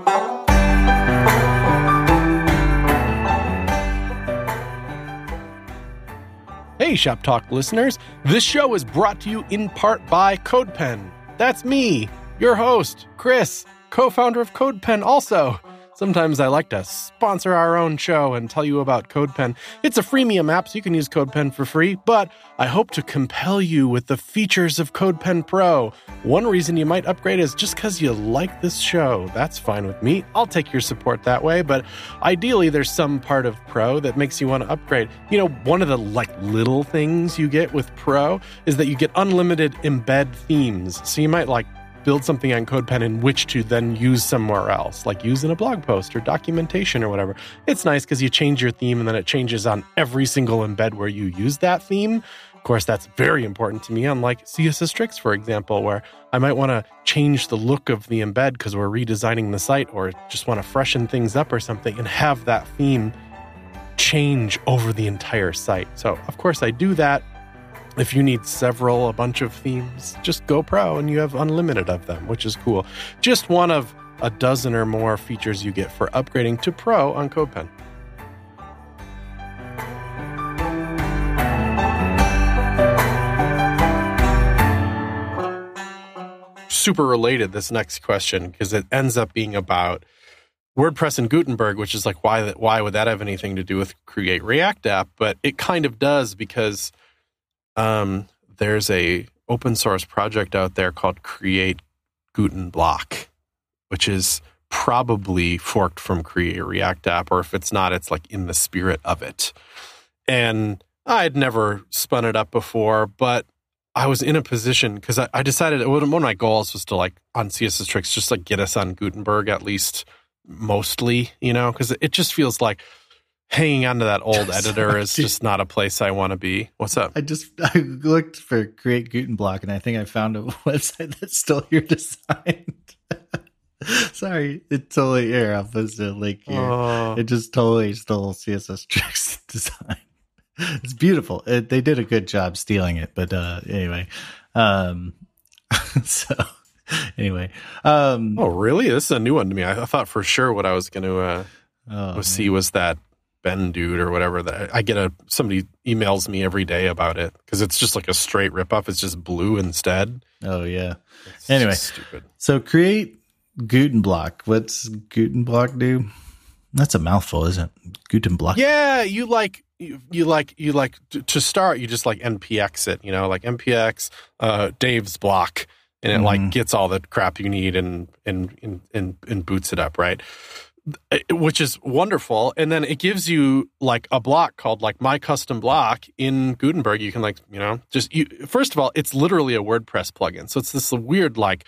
Hey, Shop Talk listeners. This show is brought to you in part by CodePen. That's me, your host, Chris, co-founder of CodePen also. Sometimes I like to sponsor our own show and tell you about CodePen. It's a freemium app, so you can use CodePen for free, but I hope to compel you with the features of CodePen Pro. One reason you might upgrade is just because you like this show. That's fine with me. I'll take your support that way, but ideally there's some part of Pro that makes you want to upgrade. You know, one of the like little things you get with Pro is that you get unlimited embed themes. So you might like build something on CodePen in which to then use somewhere else, like use in a blog post or documentation or whatever. It's nice because you change your theme and then it changes on every single embed where you use that theme. Of course, that's very important to me, unlike C S S Tricks, for example, where I might want to change the look of the embed because we're redesigning the site or just want to freshen things up or something and have that theme change over the entire site. So, of course, I do that. If you need several, a bunch of themes, just go pro and you have unlimited of them, which is cool. Just one of a dozen or more features you get for upgrading to pro on CodePen. Super related, this next question, because it ends up being about WordPress and Gutenberg, which is like, why why would that have anything to do with Create React App? But it kind of does, because um, there's a open source project out there called Create Gutenblock, which is probably forked from Create React App, or if it's not, it's like in the spirit of it. And I'd never spun it up before, but I was in a position because I, I decided one of my goals was to, like, on C S S Tricks, just like get us on Gutenberg at least mostly, you know, because it just feels like hanging onto that old editor is just not a place I want to be. What's up? I just I looked for Create Gutenblock and I think I found a website that stole your design. Sorry, it totally here. I'll post a link here. Oh. It just totally stole C S S Tricks design. It's beautiful. It, they did a good job stealing it, but uh, anyway. Um, so anyway. Um, oh, really? This is a new one to me. I, I thought for sure what I was going to uh, oh, see was that Ben dude or whatever. That I get a somebody emails me every day about it because it's just like a straight ripoff. It's just blue instead. Oh yeah. It's anyway, stupid. So Create Gutenblock. What's Gutenblock do? That's a mouthful, isn't it? Gutenblock. Yeah, you like. You, you like you like to start. You just like N P X it, you know, like N P X uh, Dave's block, and it mm-hmm. like gets all the crap you need and and, and and and boots it up, right? Which is wonderful. And then it gives you like a block called like My Custom Block in Gutenberg. You can like you know just you, first of all, it's literally a WordPress plugin, so it's this weird like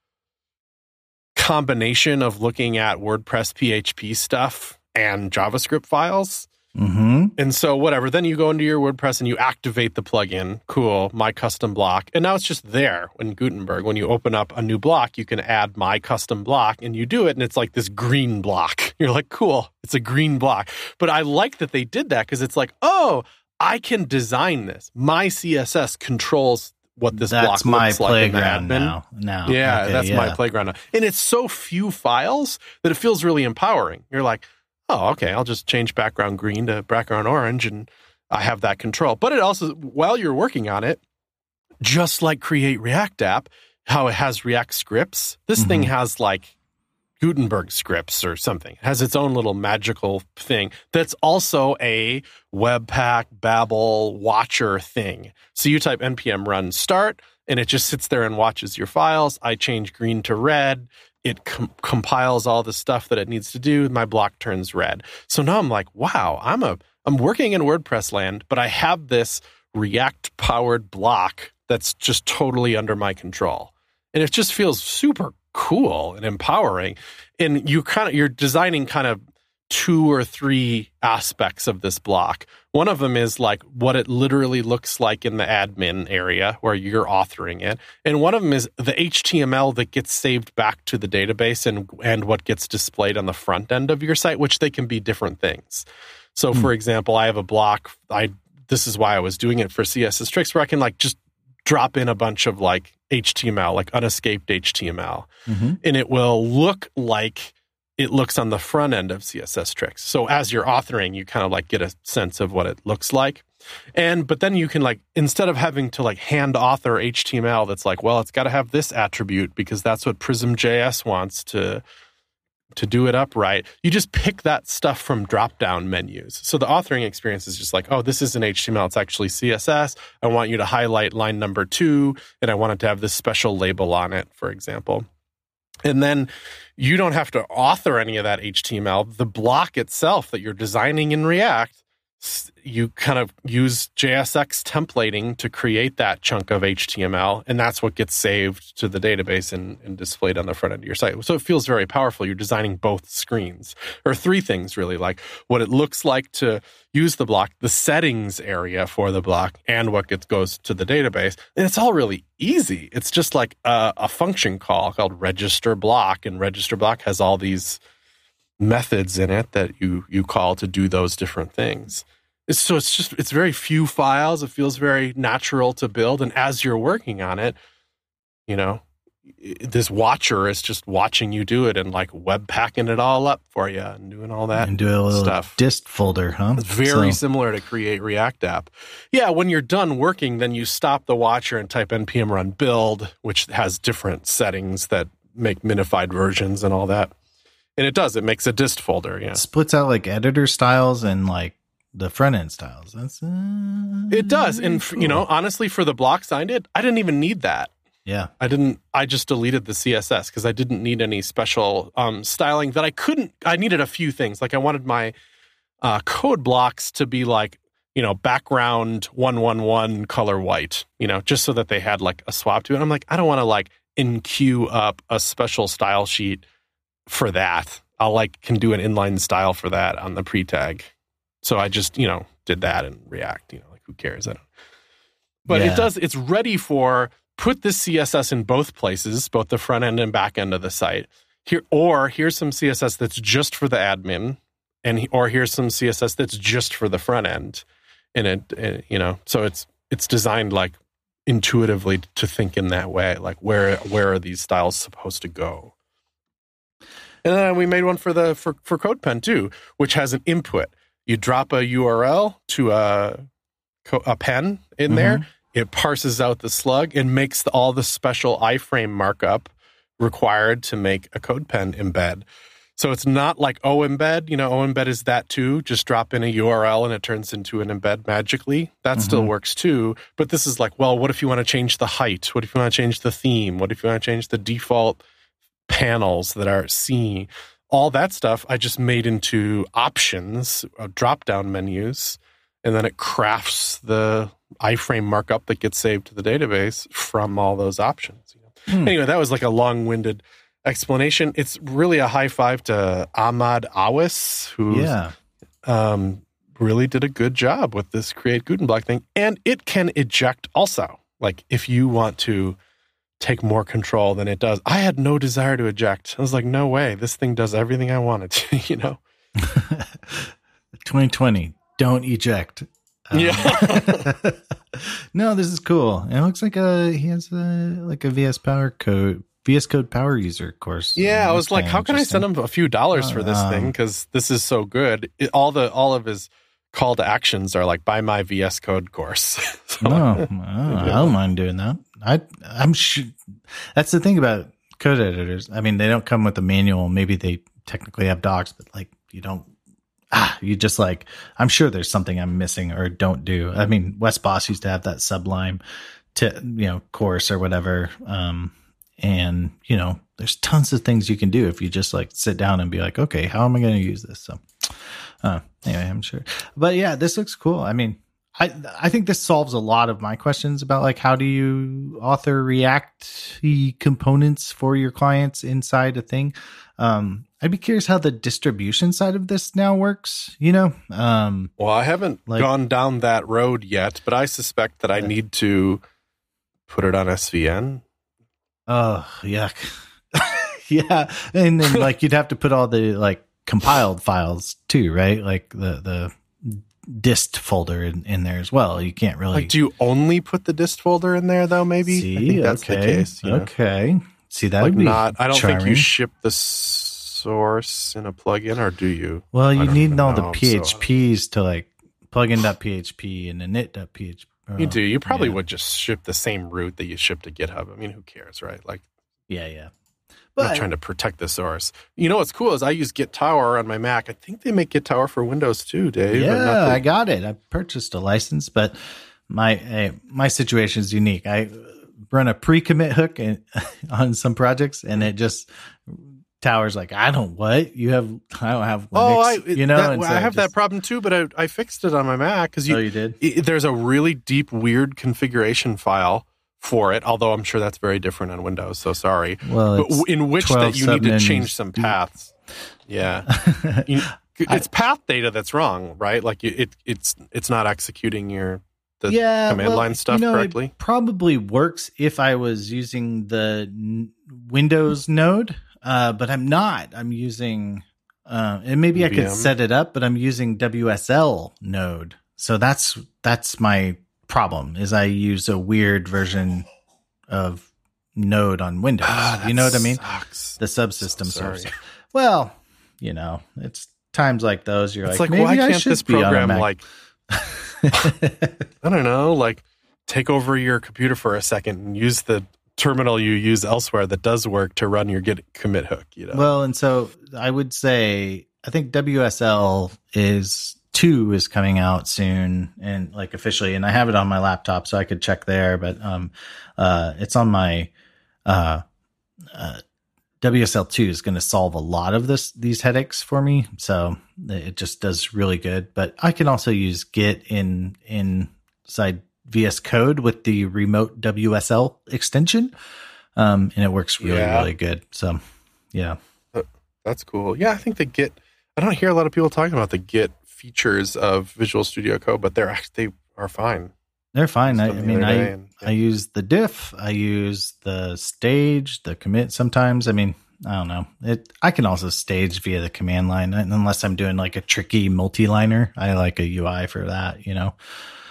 combination of looking at WordPress P H P stuff and JavaScript files. Mm-hmm. And so whatever, then you go into your WordPress and you activate the plugin. Cool, My Custom Block. And now it's just there in Gutenberg. When you open up a new block, you can add My Custom Block and you do it and it's like this green block. You're like, cool, it's a green block. But I like that they did that because it's like, oh, I can design this. My C S S controls what this that's block my looks like in the admin. Now. now. Yeah, okay, that's yeah. my playground now. And it's so few files that it feels really empowering. You're like, oh, okay, I'll just change background green to background orange and I have that control. But it also, while you're working on it, just like Create React App, how it has React scripts, this mm-hmm. thing has like Gutenberg scripts or something. It has its own little magical thing that's also a Webpack, Babel, Watcher thing. So you type npm run start, and it just sits there and watches your files. I change green to red. It com- compiles all the stuff that it needs to do. My block turns red. So now I'm like, wow, I'm a I'm working in WordPress land, but I have this React-powered block that's just totally under my control. And it just feels super cool and empowering. And you kind of you're designing kind of two or three aspects of this block. One of them is like what it literally looks like in the admin area where you're authoring it. And one of them is the H T M L that gets saved back to the database and, and what gets displayed on the front end of your site, which they can be different things. So hmm. for example, I have a block. I this is why I was doing it for C S S Tricks, where I can like just drop in a bunch of like H T M L, like unescaped H T M L. Mm-hmm. And it will look like it looks on the front end of C S S Tricks. So as you're authoring, you kind of like get a sense of what it looks like. And, but then you can like, instead of having to like hand author H T M L that's like, well, it's got to have this attribute because that's what Prism J S wants to, to do it upright. You just pick that stuff from drop-down menus. So the authoring experience is just like, oh, this isn't H T M L, it's actually C S S. I want you to highlight line number two, and I want it to have this special label on it, for example. And then you don't have to author any of that H T M L. The block itself that you're designing in React you kind of use J S X templating to create that chunk of H T M L, and that's what gets saved to the database and, and displayed on the front end of your site. So it feels very powerful. You're designing both screens, or three things really, like what it looks like to use the block, the settings area for the block, and what gets goes to the database. And it's all really easy. It's just like a, a function call called register block, and register block has all these methods in it that you you call to do those different things. It's, so it's just it's very few files. It feels very natural to build, and as you're working on it, you know, this watcher is just watching you do it and like web packing it all up for you and doing all that and do a little stuff. Dist folder, huh? It's very so. similar to Create React App. Yeah, when you're done working, then you stop the watcher and type npm run build, which has different settings that make minified versions and all that. And it does. It makes a dist folder. Yeah, it splits out like editor styles and like the front end styles. That's uh, it does. And cool. you know, honestly, for the blocks I did, I didn't even need that. Yeah, I didn't. I just deleted the C S S because I didn't need any special um, styling that I couldn't. I needed a few things. Like I wanted my uh, code blocks to be like, you know, background one one one color white. You know, just so that they had like a swap to it. I'm like, I don't want to like in-queue up a special style sheet for that. I'll like can do an inline style for that on the pre-tag. So I just, you know, did that in React. You know, like who cares? I don't. But yeah. it does. It's ready for put this C S S in both places, both the front end and back end of the site. Here, or here's some C S S that's just for the admin, and or here's some C S S that's just for the front end. And it, it you know, so it's it's designed like intuitively to think in that way, like where where are these styles supposed to go? And then we made one for the for, for CodePen too, which has an input. You drop a U R L to a a pen in mm-hmm. there. It parses out the slug and makes the, all the special iframe markup required to make a CodePen embed. So it's not like O-embed. You know, O-embed is that too. Just drop in a U R L and it turns into an embed magically. That mm-hmm. still works too. But this is like, well, what if you want to change the height? What if you want to change the theme? What if you want to change the default panels that are seen? All that stuff I just made into options, uh, drop-down menus, and then it crafts the iframe markup that gets saved to the database from all those options. You know? hmm. Anyway, that was like a long-winded explanation. It's really a high five to Ahmad Awis, who yeah. um, really did a good job with this Create Gutenblock thing. And it can eject also. Like if you want to take more control than it does. I had no desire to eject. I was like, no way. This thing does everything I want it to, you know? twenty twenty, don't eject. Um, yeah. No, this is cool. It looks like a, he has a, like a V S Power Code, V S Code Power User course. Yeah, I was like, how can I send him a few dollars for this um, thing? Because this is so good. It, all the all of his call to actions are like, buy my V S Code course. So, no, oh, I don't mind doing that. I, I'm sure that's the thing about code editors. I mean, they don't come with a manual. Maybe they technically have docs, but like you don't, ah, you just like, I'm sure there's something I'm missing or don't do. I mean, Wes Boss used to have that Sublime to, you know, course or whatever. Um, and you know, there's tons of things you can do if you just like sit down and be like, okay, how am I going to use this? So, uh, anyway, I'm sure, but yeah, this looks cool. I mean, I I think this solves a lot of my questions about like how do you author React components for your clients inside a thing. Um, I'd be curious how the distribution side of this now works. You know, um, well, I haven't like, gone down that road yet, but I suspect that I need to put it on S V N. Oh, yuck! Yeah, and then like you'd have to put all the like compiled files too, right? Like the the. dist folder in, in there as well. You can't really like, do you only put the dist folder in there though? Maybe see, I think that's okay, the case. You know? Okay, see that like would be not. I don't charming. think you ship the source in a plugin, or do you? Well, you need all know. the P H Ps so, to like plugin.php and init.php. Oh, you do. You probably yeah. would just ship the same route that you ship to GitHub. I mean, who cares, right? Like, yeah, yeah. I'm not trying to protect the source. You know what's cool is I use GitTower on my Mac. I think they make GitTower for Windows too, Dave. Yeah, the- I got it. I purchased a license, but my uh, my situation is unique. I run a pre-commit hook in, on some projects, and it just Tower's like, I don't what you have. I don't have Linux. Oh, I you know, that, and so I have just, that problem too, but I, I fixed it on my Mac because you, oh, you did. It, there's a really deep, weird configuration file for it. Although I'm sure that's very different on Windows. So sorry, well, but in which that you need to change some deep. paths. Yeah, you, it's I, path data that's wrong, right? Like you, it, it's it's not executing your the yeah, command well, line stuff you know, correctly. It probably works if I was using the n- Windows node, uh, but I'm not. I'm using. Uh, and maybe I could set it up, but I'm using W S L node. So that's that's my problem is I use a weird version of node on Windows. Ah, you know what I mean? Sucks. The subsystem So source. Well, you know, it's times like those. You're it's like, like, maybe why I can't should this be on a program Mac. like I don't know, like take over your computer for a second and use the terminal you use elsewhere that does work to run your git commit hook, you know. Well, and so I would say I think W S L is two is coming out soon and like officially, and I have it on my laptop so I could check there, but um uh it's on my uh uh W S L two is going to solve a lot of this these headaches for me, so it just does really good. But I can also use Git in inside V S Code with the remote W S L extension, um, and it works really yeah. really good. So, yeah, that's cool. Yeah, I think the Git. I don't hear a lot of people talking about the Git features of Visual Studio Code, but they're actually they are fine. They're fine. I, I mean, I and, yeah. I use the diff, I use the stage, the commit. Sometimes, I mean, I don't know. It. I can also stage via the command line, unless I'm doing like a tricky multi-liner. I like a U I for that, you know.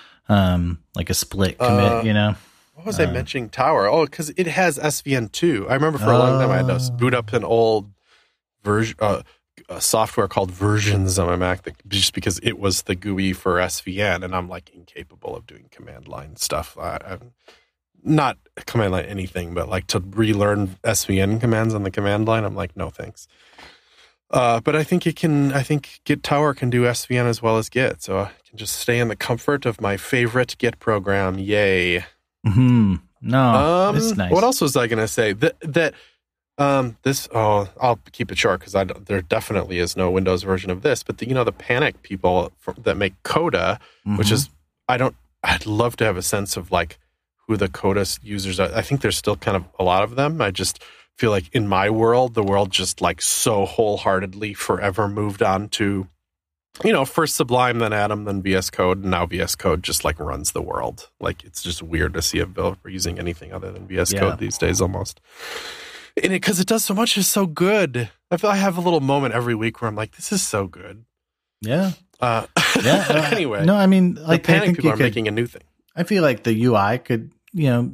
Um, like a split commit, uh, you know. What was uh, I mentioning? Tower. Oh, because it has S V N two. I remember for a long time I had to boot up an old version, uh, a software called Versions on my Mac, that, just because it was the G U I for S V N, and I'm like incapable of doing command line stuff. I, I'm not command line anything, but like to relearn S V N commands on the command line, I'm like, no thanks. Uh, but I think it can. I think Git Tower can do S V N as well as Git, so I can just stay in the comfort of my favorite Git program. Yay! Hmm. No, um, it's nice. What else was I going to say? That that um, this. Oh, I'll keep it short because I there definitely is no Windows version of this. But the, you know the Panic people for, that make Coda, mm-hmm. which is I don't. I'd love to have a sense of like who the Coda users are. I think there's still kind of a lot of them. I just feel like in my world, the world just like so wholeheartedly forever moved on to, you know, first Sublime, then Atom, then V S Code, and now V S Code just like runs the world. Like it's just weird to see a developer using anything other than V S yeah. Code these days almost. And it, because it does so much, is so good. I feel I have a little moment every week where I'm like, this is so good. Yeah. Uh, yeah. Uh, anyway. No, I mean, like, the Panic I think people are could, making a new thing. I feel like the U I could, you know,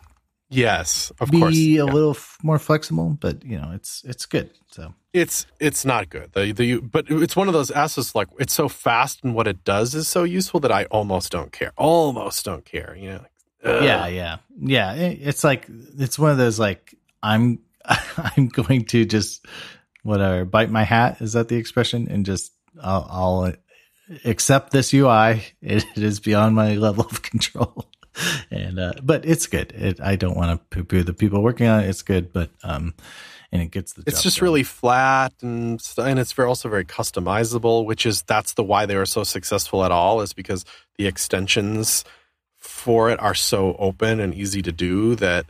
yes, of be course, a yeah. little f- more flexible, but you know, it's it's good. So it's it's not good. The the but it's one of those assets like it's so fast and what it does is so useful that I almost don't care. Almost don't care. You know. Like, yeah, yeah, yeah. It, it's like it's one of those like I'm I'm going to just whatever bite my hat. Is that the expression? And just I'll, I'll accept this U I. It, it is beyond my level of control. And uh but it's good. It, I don't want to poo-poo the people working on it. It's good, but um and it gets the job it's just done. really flat and and it's very, also very customizable, which is that's the why they were so successful at all, is because the extensions for it are so open and easy to do that,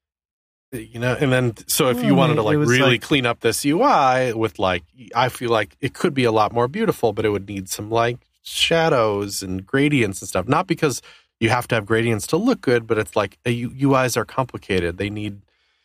you know. And then so if well, you wanted to like really like, clean up this U I with like, I feel like it could be a lot more beautiful, but it would need some like shadows and gradients and stuff. Not because you have to have gradients to look good, but it's like a, U Is are complicated. They need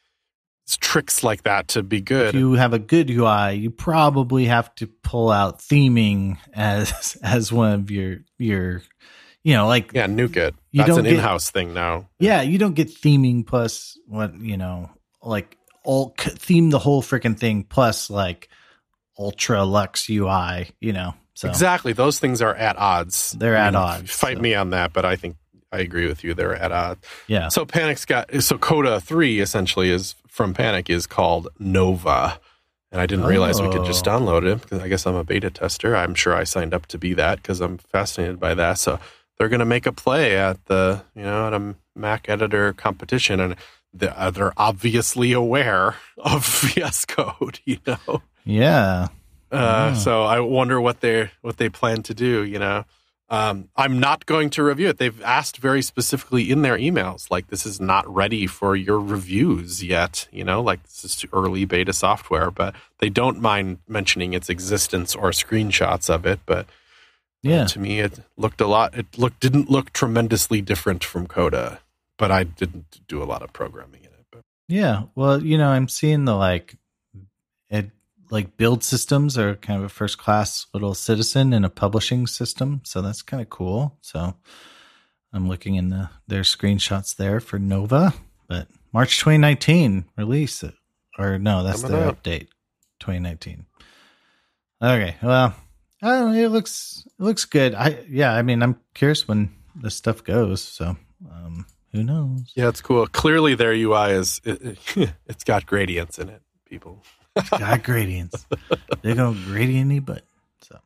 tricks like that to be good. If you have a good U I, you probably have to pull out theming as as one of your your you know, like yeah, nuke it. You That's don't an get, in-house thing now. Yeah, you don't get theming plus what you know, like all theme the whole freaking thing plus like ultra luxe U I. You know, so exactly. Those things are at odds. They're I at mean, odds. Fight so. me on that, but I think I agree with you. They're at odds. Yeah. So Panic's got so Coda three essentially is from Panic is called Nova. And I didn't realize we could just download it because I guess I'm a beta tester. I'm sure I signed up to be that because I'm fascinated by that. So they're going to make a play at the, you know, at a Mac editor competition. And they're, uh, they're obviously aware of V S Code, you know? Yeah. Uh, yeah. So I wonder what they what they plan to do, you know? Um, I'm not going to review it. They've asked very specifically in their emails, like, this is not ready for your reviews yet, you know, like this is too early beta software, but they don't mind mentioning its existence or screenshots of it. But yeah, uh, to me, it looked a lot, it looked, didn't look tremendously different from Coda, but I didn't do a lot of programming in it. But. Yeah. Well, you know, I'm seeing the like, it, like build systems are kind of a first class little citizen in a publishing system. So that's kind of cool. So I'm looking in the, their screenshots there for Nova, but March twenty nineteen release it, or no, that's the update twenty nineteen. Okay. Well, I don't know, it looks, it looks good. I, yeah, I mean, I'm curious when this stuff goes. So, um, who knows? Yeah, it's cool. Clearly their U I is, it, it, it's got gradients in it, people. It's got gradients. They're going gradienty, but so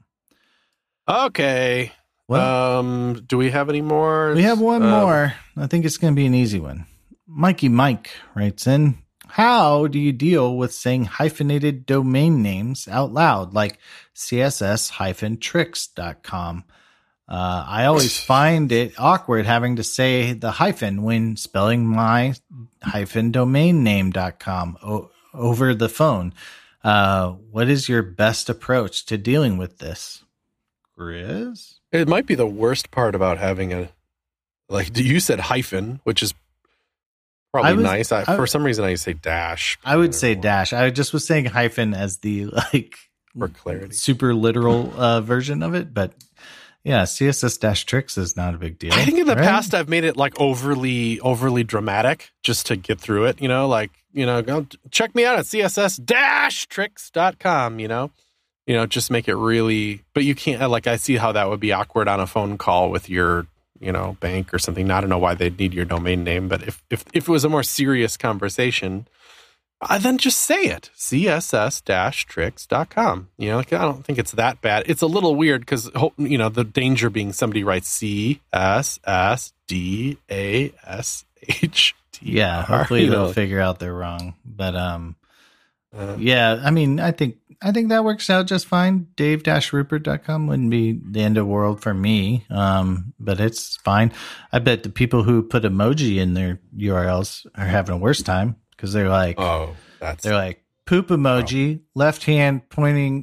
okay. Well, um, do we have any more? We have one um, more. I think it's going to be an easy one. Mikey Mike writes in: how do you deal with saying hyphenated domain names out loud, like C S S tricks dot com? Uh, I always find it awkward having to say the hyphen when spelling my hyphen domain name dot com. Oh, over the phone. Uh, what is your best approach to dealing with this, Chris? It might be the worst part about having a, like you said hyphen, which is probably I was, nice. I, I, for some reason I say dash. I would I say know. dash. I just was saying hyphen as the like for clarity, super literal uh, version of it, but yeah, C S S tricks is not a big deal. I think in the right? past I've made it like overly, overly dramatic just to get through it. You know, like, you know, go check me out at C S S tricks dot com, you know, you know, just make it really, but you can't, like, I see how that would be awkward on a phone call with your, you know, bank or something. I don't know why they'd need your domain name, but if, if, if it was a more serious conversation, I then just say it, C S S tricks dot com. You know, like, I don't think it's that bad. It's a little weird because, you know, the danger being somebody writes C S S D A S H T R. Yeah, hopefully they'll know. figure out they're wrong. But, um, uh, yeah, I mean, I think I think that works out just fine. Dave Rupert dot com wouldn't be the end of the world for me, um, but it's fine. I bet the people who put emoji in their U R Ls are having a worse time. Because they're like, oh, that's they're like poop emoji, oh. left hand pointing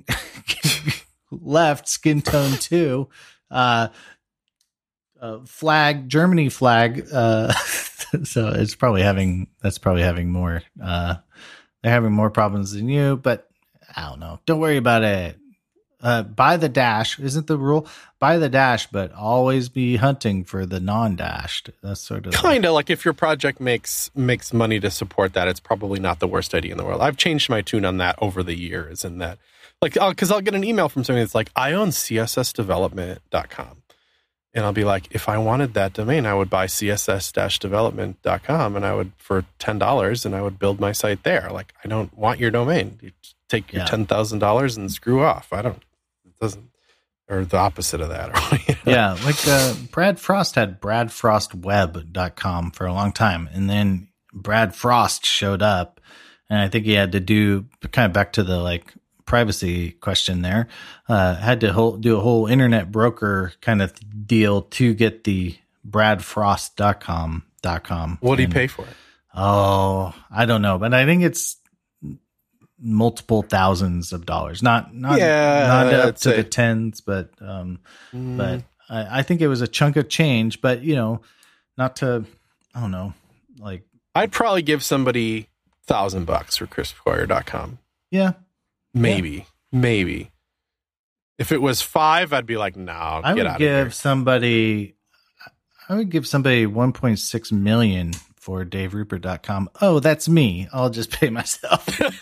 left, skin tone two, uh, uh, flag, Germany flag. Uh, so it's probably having that's probably having more. Uh, they're having more problems than you, but I don't know. Don't worry about it. Uh, buy the dash isn't the rule. Buy the dash, but always be hunting for the non-dashed. That's sort of kind of like if your project makes makes money to support that, it's probably not the worst idea in the world. I've changed my tune on that over the years, and that, like, because I'll, I'll get an email from somebody that's like, I own C S S development dot com, and I'll be like, if I wanted that domain, I would buy C S S development dot com, and I would for ten dollars, and I would build my site there. Like, I don't want your domain. You take your yeah. ten thousand dollars and screw off. I don't. It doesn't. Or the opposite of that. You know? Yeah, like uh, Brad Frost had brad frost web dot com for a long time. And then Brad Frost showed up. And I think he had to do, kind of back to the like privacy question there, uh, had to whole, do a whole internet broker kind of deal to get the brad frost dot com. What did he pay for it? Oh, I don't know. But I think it's multiple thousands of dollars, not not yeah, not up to the tens, but um, mm. but I, I think it was a chunk of change. But you know, not to I don't know, like I'd probably give somebody thousand bucks for chris coyer dot com. Yeah, maybe, yeah. maybe. If it was five, I'd be like, no, I get would out give of here. somebody. I would give somebody one point six million. For dave rupert dot com. Oh, that's me. I'll just pay myself.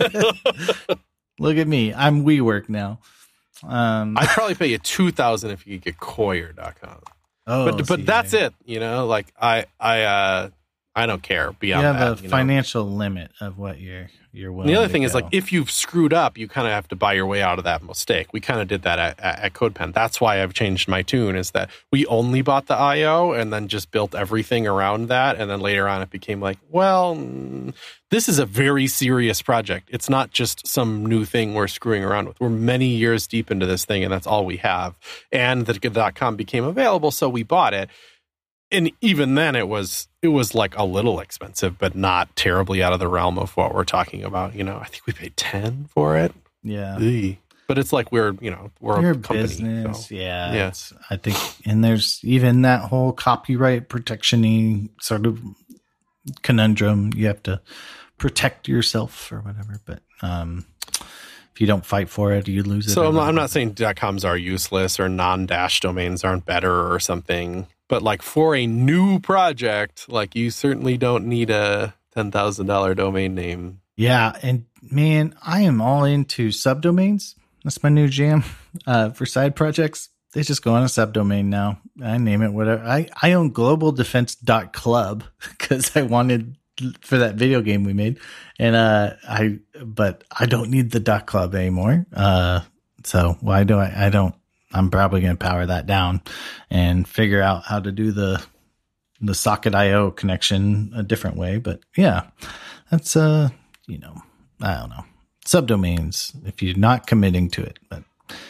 Look at me. I'm WeWork now. Um, I'd probably pay you two thousand if you could get coyer dot com. Oh, but but that's it. You know, like I I uh, I don't care beyond you have that. a you know? financial limit of what you're you're willing. And the other to thing go. is like if you've screwed up, you kind of have to buy your way out of that mistake. We kind of did that at, at, at CodePen. That's why I've changed my tune. Is that we only bought the I O and then just built everything around that, and then later on it became like, well, mm, this is a very serious project. It's not just some new thing we're screwing around with. We're many years deep into this thing, and that's all we have. And the .com became available, so we bought it. And even then, it was it was like a little expensive, but not terribly out of the realm of what we're talking about. You know, I think we paid ten for it. Yeah, Ugh. But it's like we're you know we're You're a company. business. So. Yeah, Yeah. It's, I think, and there's even that whole copyright protection-y sort of conundrum. You have to protect yourself or whatever, but um, if you don't fight for it, you lose it. So I'm not, I'm not saying .coms are useless or non-dash domains aren't better or something. But like for a new project, like you certainly don't need a ten thousand dollars domain name. Yeah, and man, I am all into subdomains. That's my new jam uh, for side projects. They just go on a subdomain now. I name it whatever. I, I own global defense dot club because I wanted for that video game we made. And uh, I, but I don't need the .club anymore. Uh, so why do I, I don't, I'm probably going to power that down and figure out how to do the the socket I O connection a different way. But yeah, that's uh, you know, I don't know, subdomains if you're not committing to it. But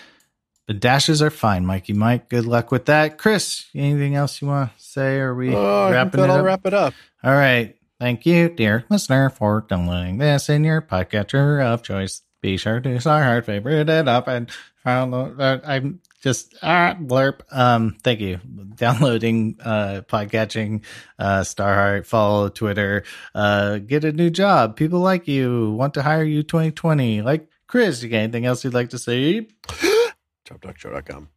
the dashes are fine, Mikey Mike. Good luck with that, Chris. Anything else you want to say? Or are we Oh, wrapping I it think that'll up? wrap it up. All right. Thank you, dear listener, for downloading this in your podcatcher of choice. Be sure to Starheart, favorite it up, and follow. Uh, I'm just ah, blurp. Um, thank you. Downloading, uh, podcatching, uh, Starheart, follow Twitter, uh, get a new job. People like you, want to hire you twenty twenty. Like Chris, you got anything else you'd like to say? Chop Talk Show dot com.